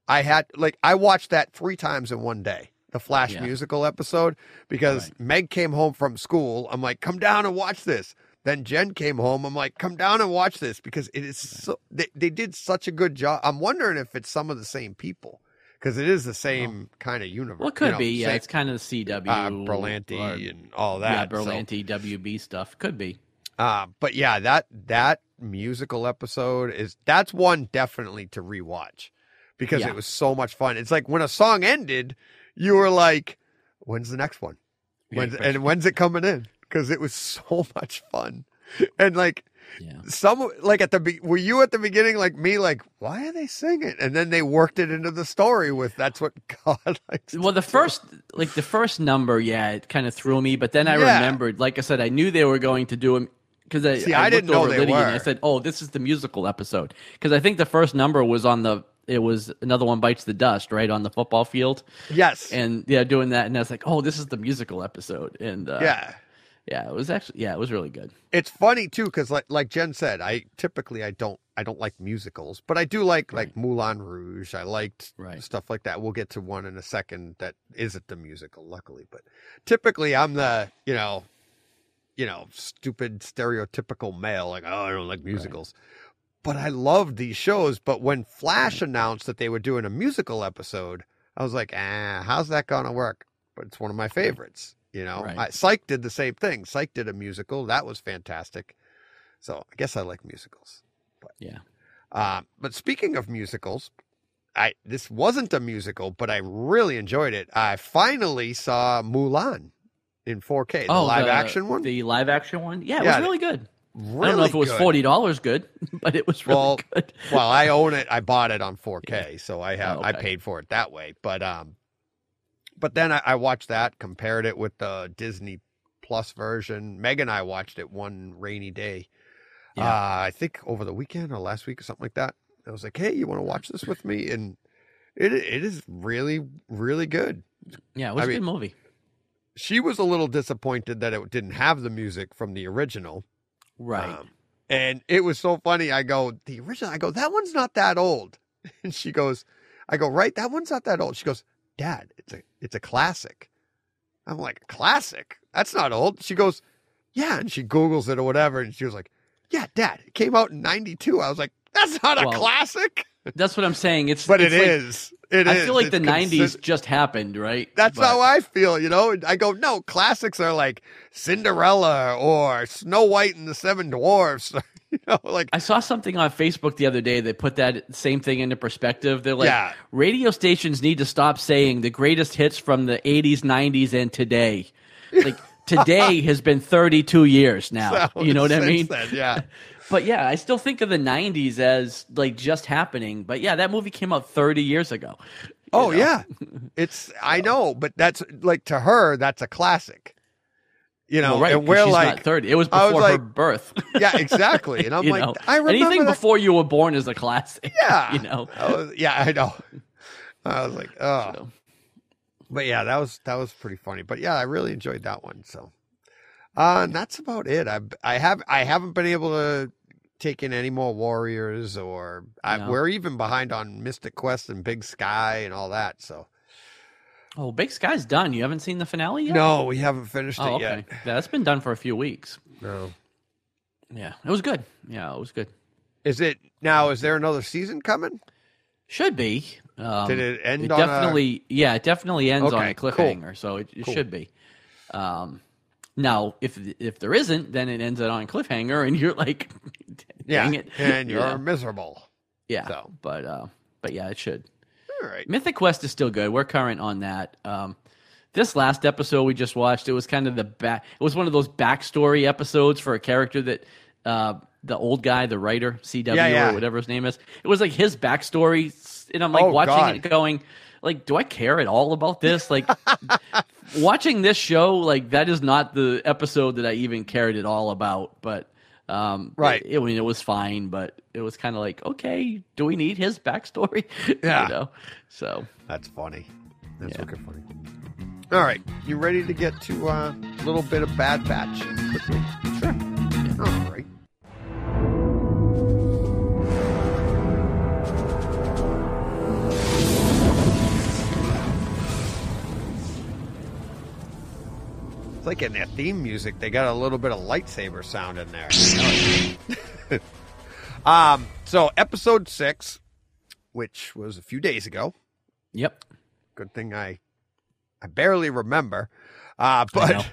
I watched that 3 times in one day, the Flash Yeah. musical episode, because Meg came home from school. I'm like, come down and watch this. Then Jen came home. I'm like, come down and watch this because it is so, they did such a good job. I'm wondering if it's some of the same people because it is the same kind of universe. Well, it could be. Yeah, same- it's kind of the CW. Berlanti or- and all Yeah, that. so- Berlanti, WB stuff. Could be. but yeah, that musical episode that's one definitely to rewatch because Yeah. it was so much fun. It's like when a song ended, you were like, "When's the next one? When's it coming in?" Because it was so much fun, and like Yeah. were you at the beginning like me? Like, why are they singing? And then they worked it into the story with that's what God likes. Well, the first number, yeah, it kind of threw me. But then I Yeah. remembered, like I said, I knew they were going to do them because I I didn't looked over know they Lydia and I were. said, "Oh, this is the musical episode." Because I think the first number was it was Another One Bites the Dust, right on the football field, Yes, and yeah, doing that, and I was like, "Oh, this is the musical episode," and yeah. yeah, it was actually it was really good. It's funny too because like Jen said, I typically I don't like musicals, but I do like Moulin Rouge. I liked Right. stuff like that. We'll get to one in a second that isn't the musical, luckily. But typically, I'm the stupid stereotypical male. Like, oh, I don't like musicals, but I love these shows. But when Flash announced that they were doing a musical episode, I was like, how's that gonna work? But it's one of my favorites. Right. Psych did the same thing. Psych did a musical. That was fantastic. So I guess I like musicals. Yeah. But speaking of musicals, this wasn't a musical, but I really enjoyed it. I finally saw Mulan in 4K, the live action one. The live action one, yeah, it Yeah, was really good. Really I don't know if it was good. $40 good, but it was really good. Well, I own it. I bought it on 4K, so I okay. paid for it that way. But then I watched that, compared it with the Disney Plus version. Meg and I watched it one rainy day. Yeah. I think over the weekend or last week or something like that. I was like, hey, you want to watch this with me? And it is really, really good. Yeah, it was a good movie. She was a little disappointed that it didn't have the music from the original. Right. And it was so funny. I go, the original, I go, that one's not that old. And she goes, I go, right, that one's not that old. She goes, Dad, it's a classic. I'm like, classic? That's not old. She goes, yeah. And she Googles it or whatever. And she was like, yeah, Dad, it came out in 92. I was like, that's not a classic. That's what I'm saying. But it's it like, is. It I is. feel like It's the 90s just happened, right? That's But- how I feel, I go, no, classics are like Cinderella or Snow White and the Seven Dwarfs. I saw something on Facebook the other day that put that same thing into perspective. They're like, Yeah. radio stations need to stop saying the greatest hits from the 80s, 90s, and today. Like, today has been 32 years now. So, You know what I since mean? then, yeah. But yeah, I still think of the 90s as like just happening. But yeah, that movie came out 30 years ago. Oh, know? yeah. I know, but that's like to her, that's a classic. Well, right, and 'cause we're she's like, not 30. It was I was before her like- birth. yeah, exactly. And I'm You like, know? I remember anything that. before you were born is a classic. Yeah. You know? I know. I was like, oh. So, But yeah, that was pretty funny. But yeah, I really enjoyed that one. So, and that's about it. I haven't been able to take in any more Warriors, or No. we're even behind on Mystic Quest and Big Sky and all that. So oh, Big Sky's done. You haven't seen the finale yet? no, we haven't finished Oh, it okay. yet. Yeah, that's been done for a few weeks. No. Yeah, it was good. Yeah, it was good. Is there another season coming? Should be. Did it end It on definitely, yeah, it definitely ends on Okay, a cliffhanger, so it should be. Now, if there isn't, then it ends on a cliffhanger, and you're like, dang it, and you're yeah. miserable. Yeah, So. but yeah, it should. All right. Mythic Quest is still good. We're current on that. This last episode we just watched, it was kind of it was one of those backstory episodes for a character that the old guy, the writer, CW or whatever his name is. It was like his backstory, and I'm like watching it going, like, do I care at all about this? Like, watching this show, like, that is not the episode that I even cared at all about. But right, I mean, it was fine, but it was kind of like, okay, do we need his backstory? Yeah, you know? So that's funny. That's wicked funny. All right, you ready to get to a little bit of Bad Batch quickly? Sure. All right. It's like in their theme music, they got a little bit of lightsaber sound in there. So episode 6, which was a few days ago. Yep. Good thing I barely remember. But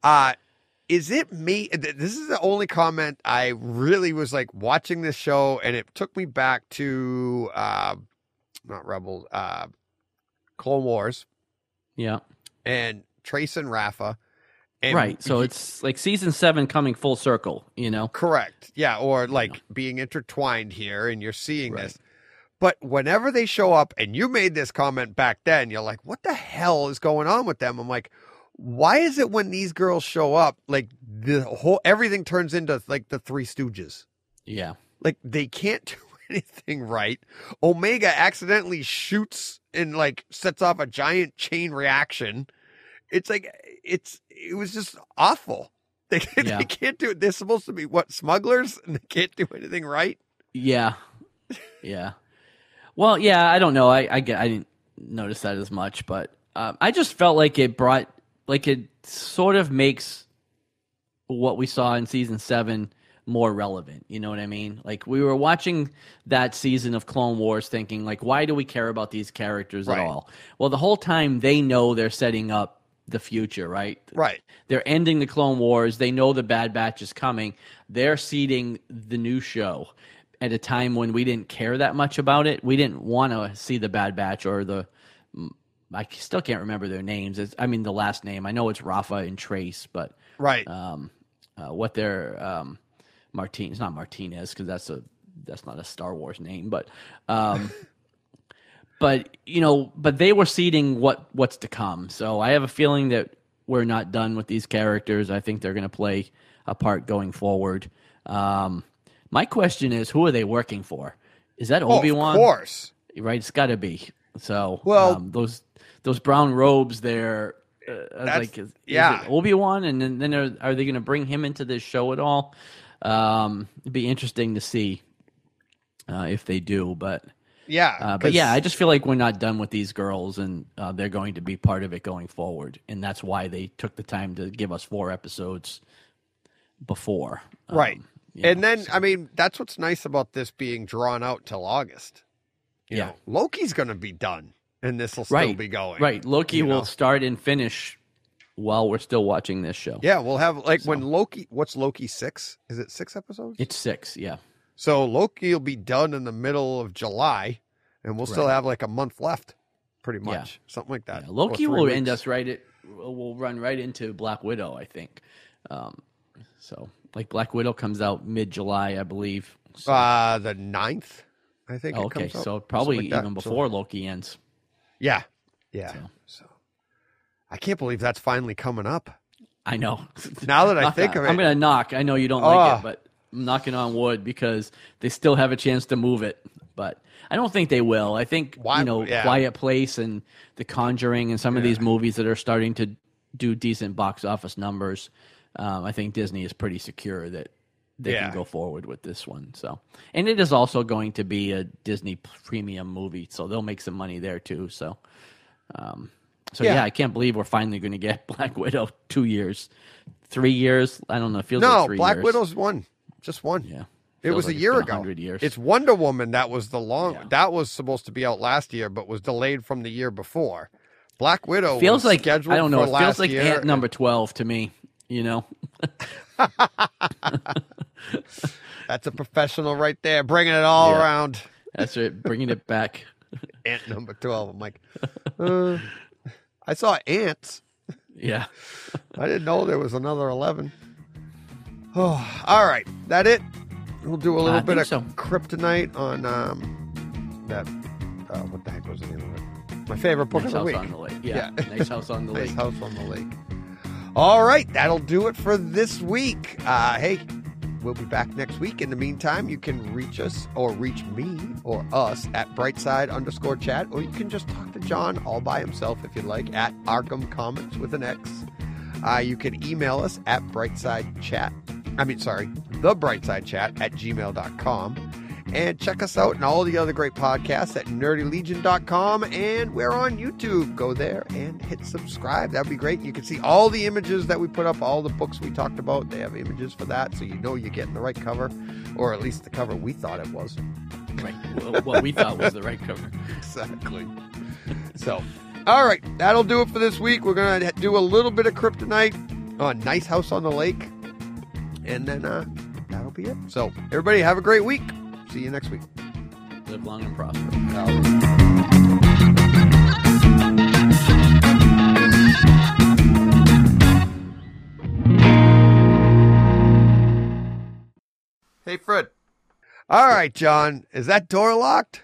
is it me? This is the only comment I really was like watching this show, and it took me back to not Rebels, Clone Wars. Yeah. And Trace and Rafa. And right. So it's like season 7 coming full circle, you know? Correct. Yeah. Or like being intertwined here, and you're seeing this. But whenever they show up, and you made this comment back then, you're like, what the hell is going on with them? I'm like, why is it when these girls show up, like everything turns into like the Three Stooges? Yeah. Like they can't do anything right. Omega accidentally shoots and like sets off a giant chain reaction. It's like, it was just awful. They can't do it. They're supposed to be smugglers, and they can't do anything right. Yeah. Yeah. Well, yeah, I don't know. I didn't notice that as much, but I just felt like it sort of makes what we saw in season 7 more relevant. You know what I mean? Like, we were watching that season of Clone Wars thinking, like, why do we care about these characters at all? Well, the whole time they know they're setting up the future, right? Right. They're ending the Clone Wars. They know the Bad Batch is coming. They're seeding the new show at a time when we didn't care that much about it. We didn't want to see the Bad Batch or I still can't remember their names. The last name. I know it's Rafa and Trace, but what their Martinez, not Martinez, because that's not a Star Wars name, but but they were seeding what's to come. So I have a feeling that we're not done with these characters. I think they're going to play a part going forward. My question is, who are they working for? Is that Obi-Wan? Of course. Right, it's got to be. So, those brown robes there, is it Obi-Wan? And then are they going to bring him into this show at all? It'd be interesting to see if they do. But I just feel like we're not done with these girls, and they're going to be part of it going forward. And that's why they took the time to give us 4 episodes before. Right. That's what's nice about this being drawn out till August. You know, Loki's going to be done, and this will still be going. Right. Loki will start and finish while we're still watching this show. Yeah, we'll have, when Loki, what's Loki 6? Is it 6 episodes? It's 6, yeah. So Loki will be done in the middle of July, and we'll still have like a month left, pretty much. Something like that. Yeah, Loki will end us we'll run right into Black Widow, I think. So, like, Black Widow comes out mid-July, I believe. So. The 9th, I think. Okay, so probably even before Loki ends. Yeah. So I can't believe that's finally coming up. I know. Now that I think of it. I'm going to knock. I know you don't like it, but I'm knocking on wood because they still have a chance to move it. But I don't think they will. I think, Quiet Place and The Conjuring and some of these movies that are starting to do decent box office numbers, I think Disney is pretty secure that they can go forward with this one. So, and it is also going to be a Disney premium movie, so they'll make some money there too. So, I can't believe we're finally going to get Black Widow 2 years, 3 years. I don't know. It feels like 3 years. No, Black Widow's one, just one. Yeah. It was like a it's year been ago. 100 years. It's Wonder Woman that was Yeah. that was supposed to be out last year, but was delayed from the year before. Black Widow feels was like scheduled I don't know. for It last feels like year. Ant number 12 to me. You know. That's a professional right there, bringing it all Yeah. around. That's it. Bringing it back. Ant number 12. I'm like, I saw ants. Yeah. I didn't know there was another 11. Oh, all right. That it? We'll do a little I bit of think so. kryptonite on that. What the heck was the name of it? My favorite book Nice of the house week. on the lake. Yeah. Nice house on the Nice lake. house on the lake. All right. That'll do it for this week. Hey, we'll be back next week. In the meantime, you can reach us or reach me or us at brightside_chat, or you can just talk to John all by himself if you'd like at Arkham Comics with an X. You can email us at thebrightsidechat@gmail.com. And check us out and all the other great podcasts at nerdylegion.com. And we're on YouTube. Go there and hit subscribe. That'd be great. You can see all the images that we put up, all the books we talked about. They have images for that, so you know you're getting the right cover, or at least the cover we thought it was. Right. What we thought was the right cover. Exactly. So, all right. That'll do it for this week. We're going to do a little bit of kryptonite on Nice House on the Lake. And then that'll be it. So, everybody have a great week. See you next week. Live long and prosper. Hey, Fred. All right, John. Is that door locked?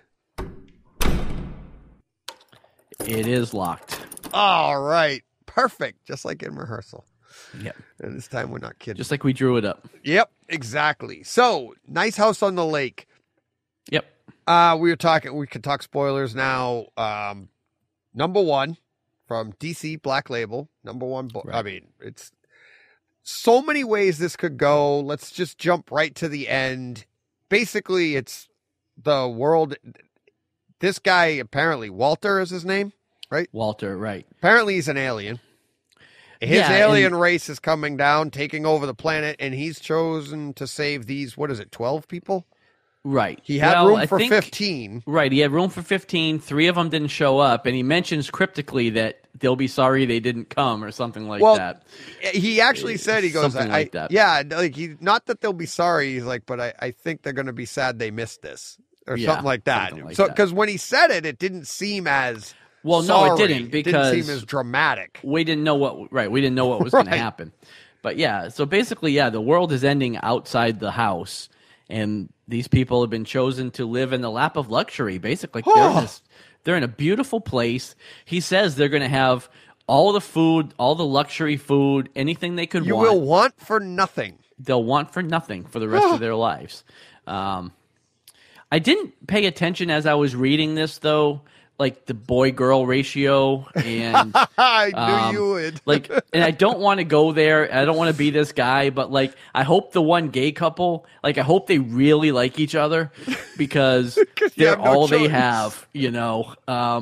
It is locked. All right. Perfect. Just like in rehearsal. Yep. And this time we're not kidding. Just like we drew it up. Yep, exactly. So, Nice House on the Lake. Yep. We can talk spoilers now. Number one from DC Black Label, number one book. Right. I mean, it's so many ways this could go. Let's just jump right to the end. Basically, it's the world. This guy, apparently, Walter is his name, right? Walter, right. Apparently, he's an alien. His Yeah, alien race is coming down, taking over the planet, and he's chosen to save these, 12 people? Right. He had Well, room I for think- 15. Right. He had room for 15. 3 of them didn't show up. And he mentions cryptically that they'll be sorry they didn't come or something like that. He actually said, he goes, Something like that. Yeah, like not that they'll be sorry. He's like, but I think they're going to be sad they missed this or Yeah, something like that. something like So, that. because when he said it, it didn't seem as Well, no, it sorry. didn't, It because didn't seem as dramatic. We didn't know what we didn't know what was going Right. to happen. But yeah, so basically, yeah, the world is ending outside the house, and these people have been chosen to live in the lap of luxury. Basically, they're in a beautiful place. He says they're going to have all the food, all the luxury food, anything they could You want. will want for nothing. They'll want for nothing for the rest of their lives. I didn't pay attention as I was reading this, though, like the boy-girl ratio, and I knew you would. like, and I don't want to go there. I don't want to be this guy, but like, I hope the one gay couple, like, I hope they really like each other because they're have no all they choice. have, you know.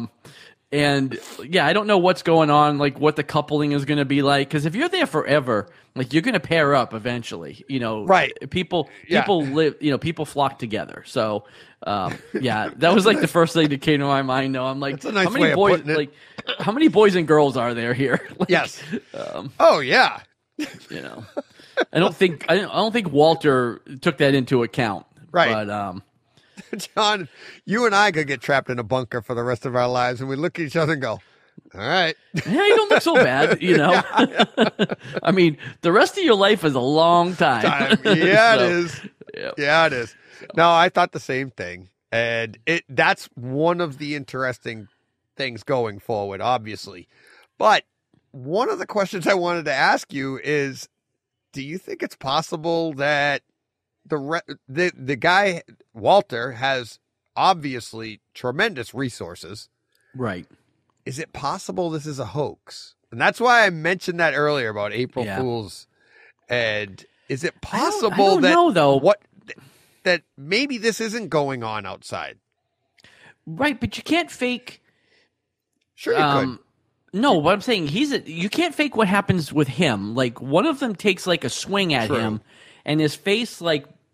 And yeah, I don't know what's going on, like what the coupling is going to be like. Because if you're there forever, like you're going to pair up eventually, you know. Right. People Yeah. live, you know, people flock together. So, yeah, that was like the first thing that came to my mind. No, I'm like, That's a nice how many way of boys, putting it. like, how many boys and girls are there here? Like, Yes. Oh, yeah. you know, I don't think Walter took that into account. Right. But John, you and I could get trapped in a bunker for the rest of our lives, and we look at each other and go, all right. yeah, you don't look so bad, you know. I mean, the rest of your life is a long time. Yeah, So, it is. yeah. Yeah, it is. No, I thought the same thing. And that's one of the interesting things going forward, obviously. But one of the questions I wanted to ask you is, do you think it's possible that the guy, Walter, has obviously tremendous resources? Right. Is it possible this is a hoax? And that's why I mentioned that earlier about April Yeah. Fools. And is it I don't possible that know, though. that maybe this isn't going on outside? Right, but you can't fake. Sure, you could. No, what I'm saying, you can't fake what happens with him. Like one of them takes like a swing at True. him, and his face like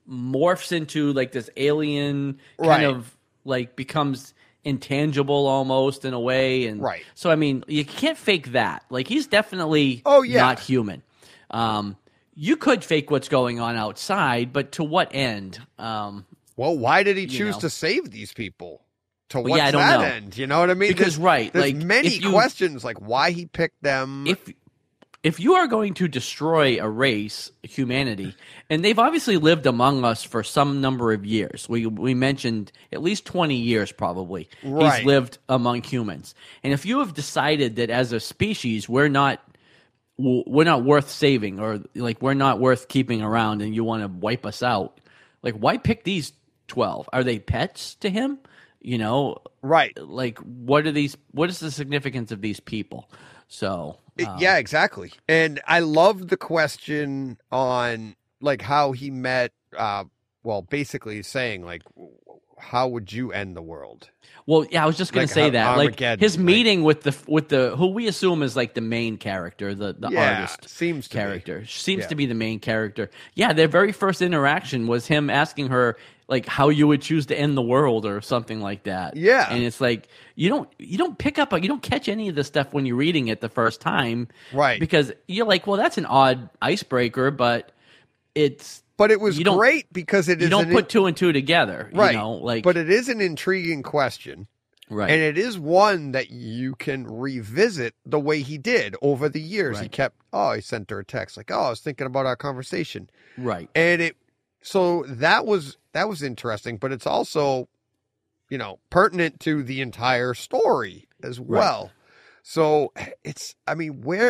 morphs into like this alien kind Right. of like becomes intangible almost in a way, and Right. so I mean you can't fake that. Like he's definitely not human. You could fake what's going on outside, but to what end? Well, why did he choose know. to save these people? To Well, what's yeah, I don't that know. end? You know what I mean? Because, right, there's like, many if you- questions like why he picked them. If you are going to destroy a race, humanity, and they've obviously lived among us for some number of years. We mentioned at least 20 years probably. Right. He's lived among humans. And if you have decided that as a species we're not worth saving, or like we're not worth keeping around, and you want to wipe us out, like why pick these 12? Are they pets to him? You know, Right. like what is the significance of these people? So Yeah, exactly. And I love the question on like how he met. Well, basically saying like, how would you end the world? well, yeah, I was just going Like to say how that, like Armageddon, his like- meeting with the who we assume is like the main character, the Yeah, artist seems to be. character seems Yeah. to be the main character. Yeah, their very first interaction was him asking her like how you would choose to end the world or something like that. Yeah. and it's like you don't pick up, you don't catch any of this stuff when you're reading it the first time, Right. Because you're like, well, that's an odd icebreaker, but it's. But it was You don't- great because it is You don't an put two and two together, right. You know, like but it is an intriguing question. right. And it is one that you can revisit the way he did over the years. He Right. kept, he sent her a text like, I was thinking about our conversation. right. And so that was interesting, but it's also, pertinent to the entire story as well. So where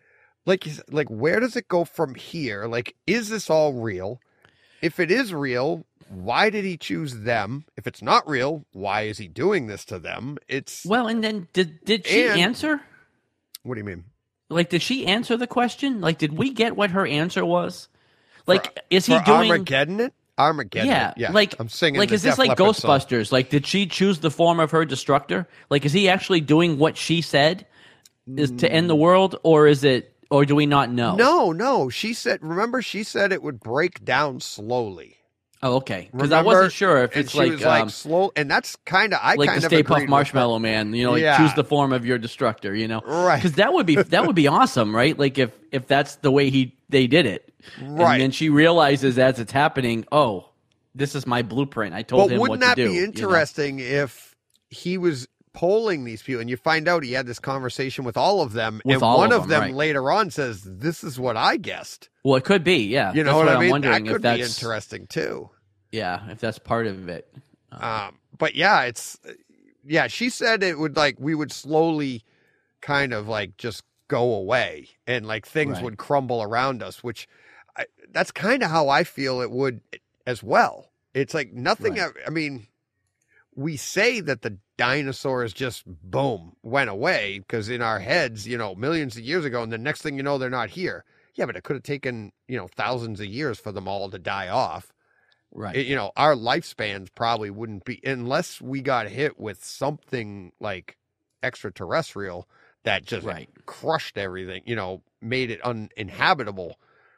does it go from here? Like, is this all real? If it is real, why did he choose them? If it's not real, why is he doing this to them? Well, and then did she And- answer? What do you mean? Like, did she answer the question? Like, did we get what her answer was? Like, is he For doing? Armageddon it? Armageddon. Yeah, Yeah. like I'm singing. Like, the is this Def like Leppard song. Ghostbusters? Like, did she choose the form of her destructor? Like, is he actually doing what she said is to end the world, or is it? Or do we not know? No. She said it would break down slowly. Oh, okay. Because I Remember? wasn't sure if And it's she like was like slow, and that's kind of like the Stay Puft Marshmallow Man, like Yeah. choose the form of your destructor, Right. Because that would be awesome, right? Like if that's the way they did it, Right. And then she realizes as it's happening, oh, this is my blueprint. I told But him wouldn't what that to do. be interesting if he was polling these people, and you find out he had this conversation with all of them, With and all one of of them, them right. later on says, "This is what I guessed." Well, it could be, yeah. You know That's what I I'm mean? wondering That could if be that's interesting too. yeah, if that's part of it. But yeah, she said it would we would slowly kind of just go away, and things Right. would crumble around us, which that's kind of how I feel it would as well. It's like nothing. Right. I mean, we say that the dinosaurs just boom went away because in our heads, millions of years ago, and the next thing you know, they're not here. Yeah, but it could have taken thousands of years for them all to die off. Right. Our lifespans probably wouldn't be, unless we got hit with something like extraterrestrial that just Right. crushed everything, made it uninhabitable.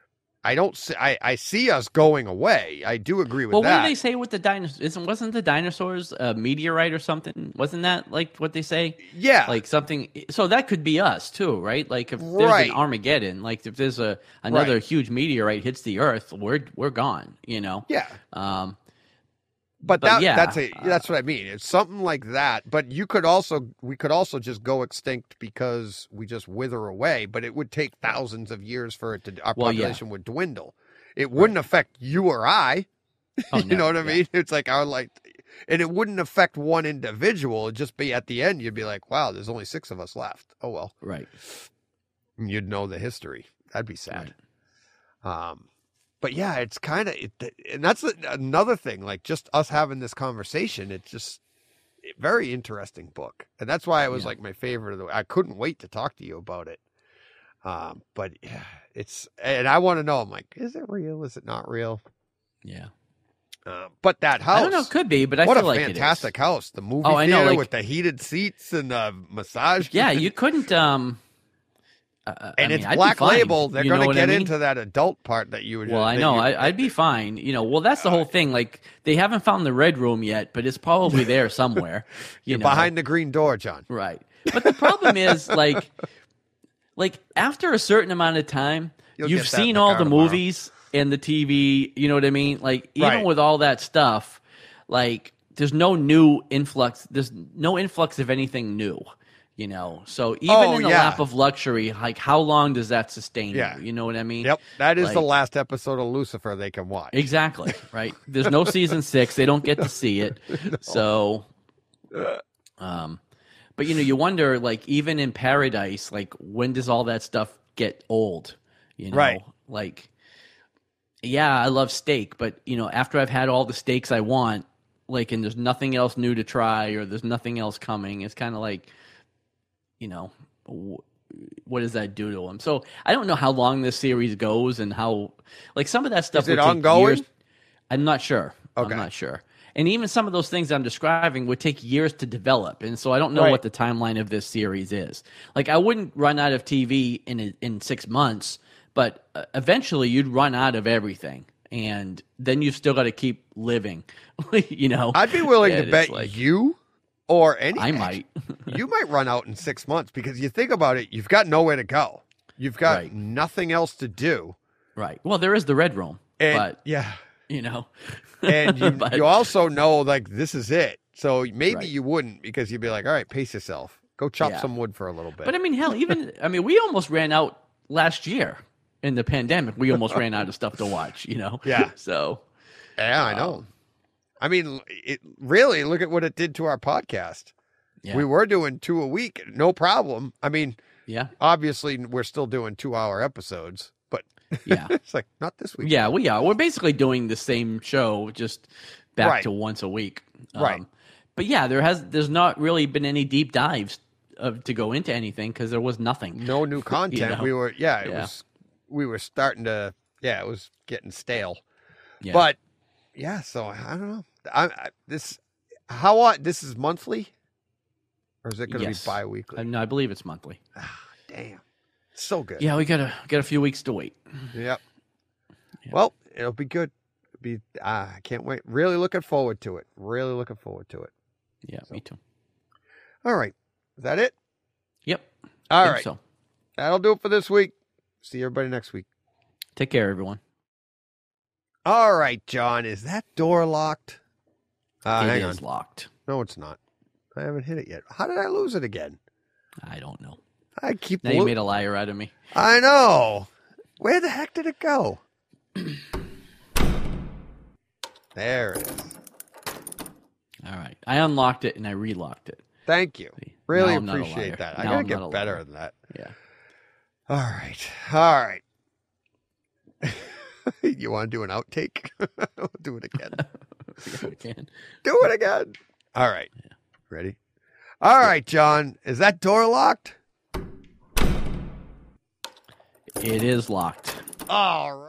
I see us going away. I do agree with Well, that. what do they say with the dinosaurs? Wasn't the dinosaurs a meteorite or something? Wasn't that like what they say? Yeah. Like something. So that could be us too, right? Like if there's Right. an Armageddon, like if there's another Right. huge meteorite hits the Earth, we're gone. Yeah. But yeah, that's what I mean. It's something like that. But we could also just go extinct because we just wither away. But it would take thousands of years for it to. Our Well, yeah. population would dwindle. It wouldn't affect you or I. Oh, You know what I yeah. mean? It's like and it wouldn't affect one individual. It'd just be at the end. You'd be like, wow, there's only 6 of us left. Oh well. Right. And you'd know the history. That'd be sad. But yeah, it's kind of, and that's another thing, just us having this conversation, it's just a very interesting book. And that's why it was my favorite. I couldn't wait to talk to you about it. But yeah, and I want to know, I'm like, is it real? Is it not real? Yeah. But that house. I don't know. It could be, but I what feel a like fantastic it is. house. The movie Oh, I know, theater like- with the heated seats and the massage. Yeah, you couldn't. And it's I'd be Black fine. Label. They're You know going to what get I mean? into that adult part that you would. Well, I know. I'd be fine. Well, that's the whole thing. Like, they haven't found the red room yet, but it's probably there somewhere. You know? behind the green door, John. Right. But the problem is, like after a certain amount of time, You'll you've get that in seen the all car the tomorrow. movies and the TV. You know what I mean? Like, even Right. with all that stuff, like, there's no new influx. There's no influx of anything new. So even in the yeah. lap of luxury, like, how long does that sustain Yeah. you? You know what I mean? Yep, that is the Like- last episode of Lucifer they can watch. Exactly, right? There's no season 6. They don't get to see it. So, but you wonder, like, even in Paradise, like, when does all that stuff get old? Right. Like, yeah, I love steak, but after I've had all the steaks I want, like, and there's nothing else new to try, or there's nothing else coming, it's kind of like, what does that do to them? So I don't know how long this series goes and how, like, some of that stuff Is it would take ongoing? years. I'm not sure. Okay. I'm not sure. And even some of those things I'm describing would take years to develop, and so I don't know Right. what the timeline of this series is. Like, I wouldn't run out of TV in 6 months, but eventually you'd run out of everything, and then you've still got to keep living. I'd be willing And to it's bet like, you or any. I might. You might run out in 6 months because you think about it, you've got nowhere to go. You've got Right. nothing else to do. Right. Well, there is the Red Room, And but yeah, and and But- you also know, like, this is it. So maybe Right. you wouldn't, because you'd be like, all right, pace yourself. Go chop Yeah. some wood for a little bit. But I mean, hell, we almost ran out last year in the pandemic. We almost ran out of stuff to watch, Yeah. So, yeah, I know. I mean, really, look at what it did to our podcast. yeah. We were doing 2 a week, no problem. I mean, Yeah. obviously, we're still doing 2-hour episodes, but Yeah. it's like, not this week. Yeah, we are. We're basically doing the same show, just back Right. to once a week. Right. But yeah, there's not really been any deep dives to go into anything because there was nothing. No new content. know? We were, we were starting to, it was getting stale. Yeah. But yeah, so I don't know. This is monthly, or is it going to Yes. be bi-weekly? No, I believe it's monthly. Damn, so good. Yeah, we got a few weeks to wait. Yep. Yeah. Well, it'll be good. I can't wait. Really looking forward to it. Really looking forward to it. Yeah, me too. All right, is that it? Yep. All Think right, So, that'll do it for this week. See everybody next week. take care, everyone. All right, John, is that door locked? It Hang on. is locked. No, it's not. I haven't hit it yet. How did I lose it again? I don't know. I keep. Now you made a liar out of me. I know. Where the heck did it go? There it is. All right. I unlocked it and I relocked it. Thank you. See, Really now I'm not a appreciate liar. that. I Now gotta I'm not get a better liar. than that. Yeah. All right. All right. You want to do an outtake? We'll do it again. Yeah, we can. Do it again. All right. Ready? All right, John. Is that door locked? It is locked. All right.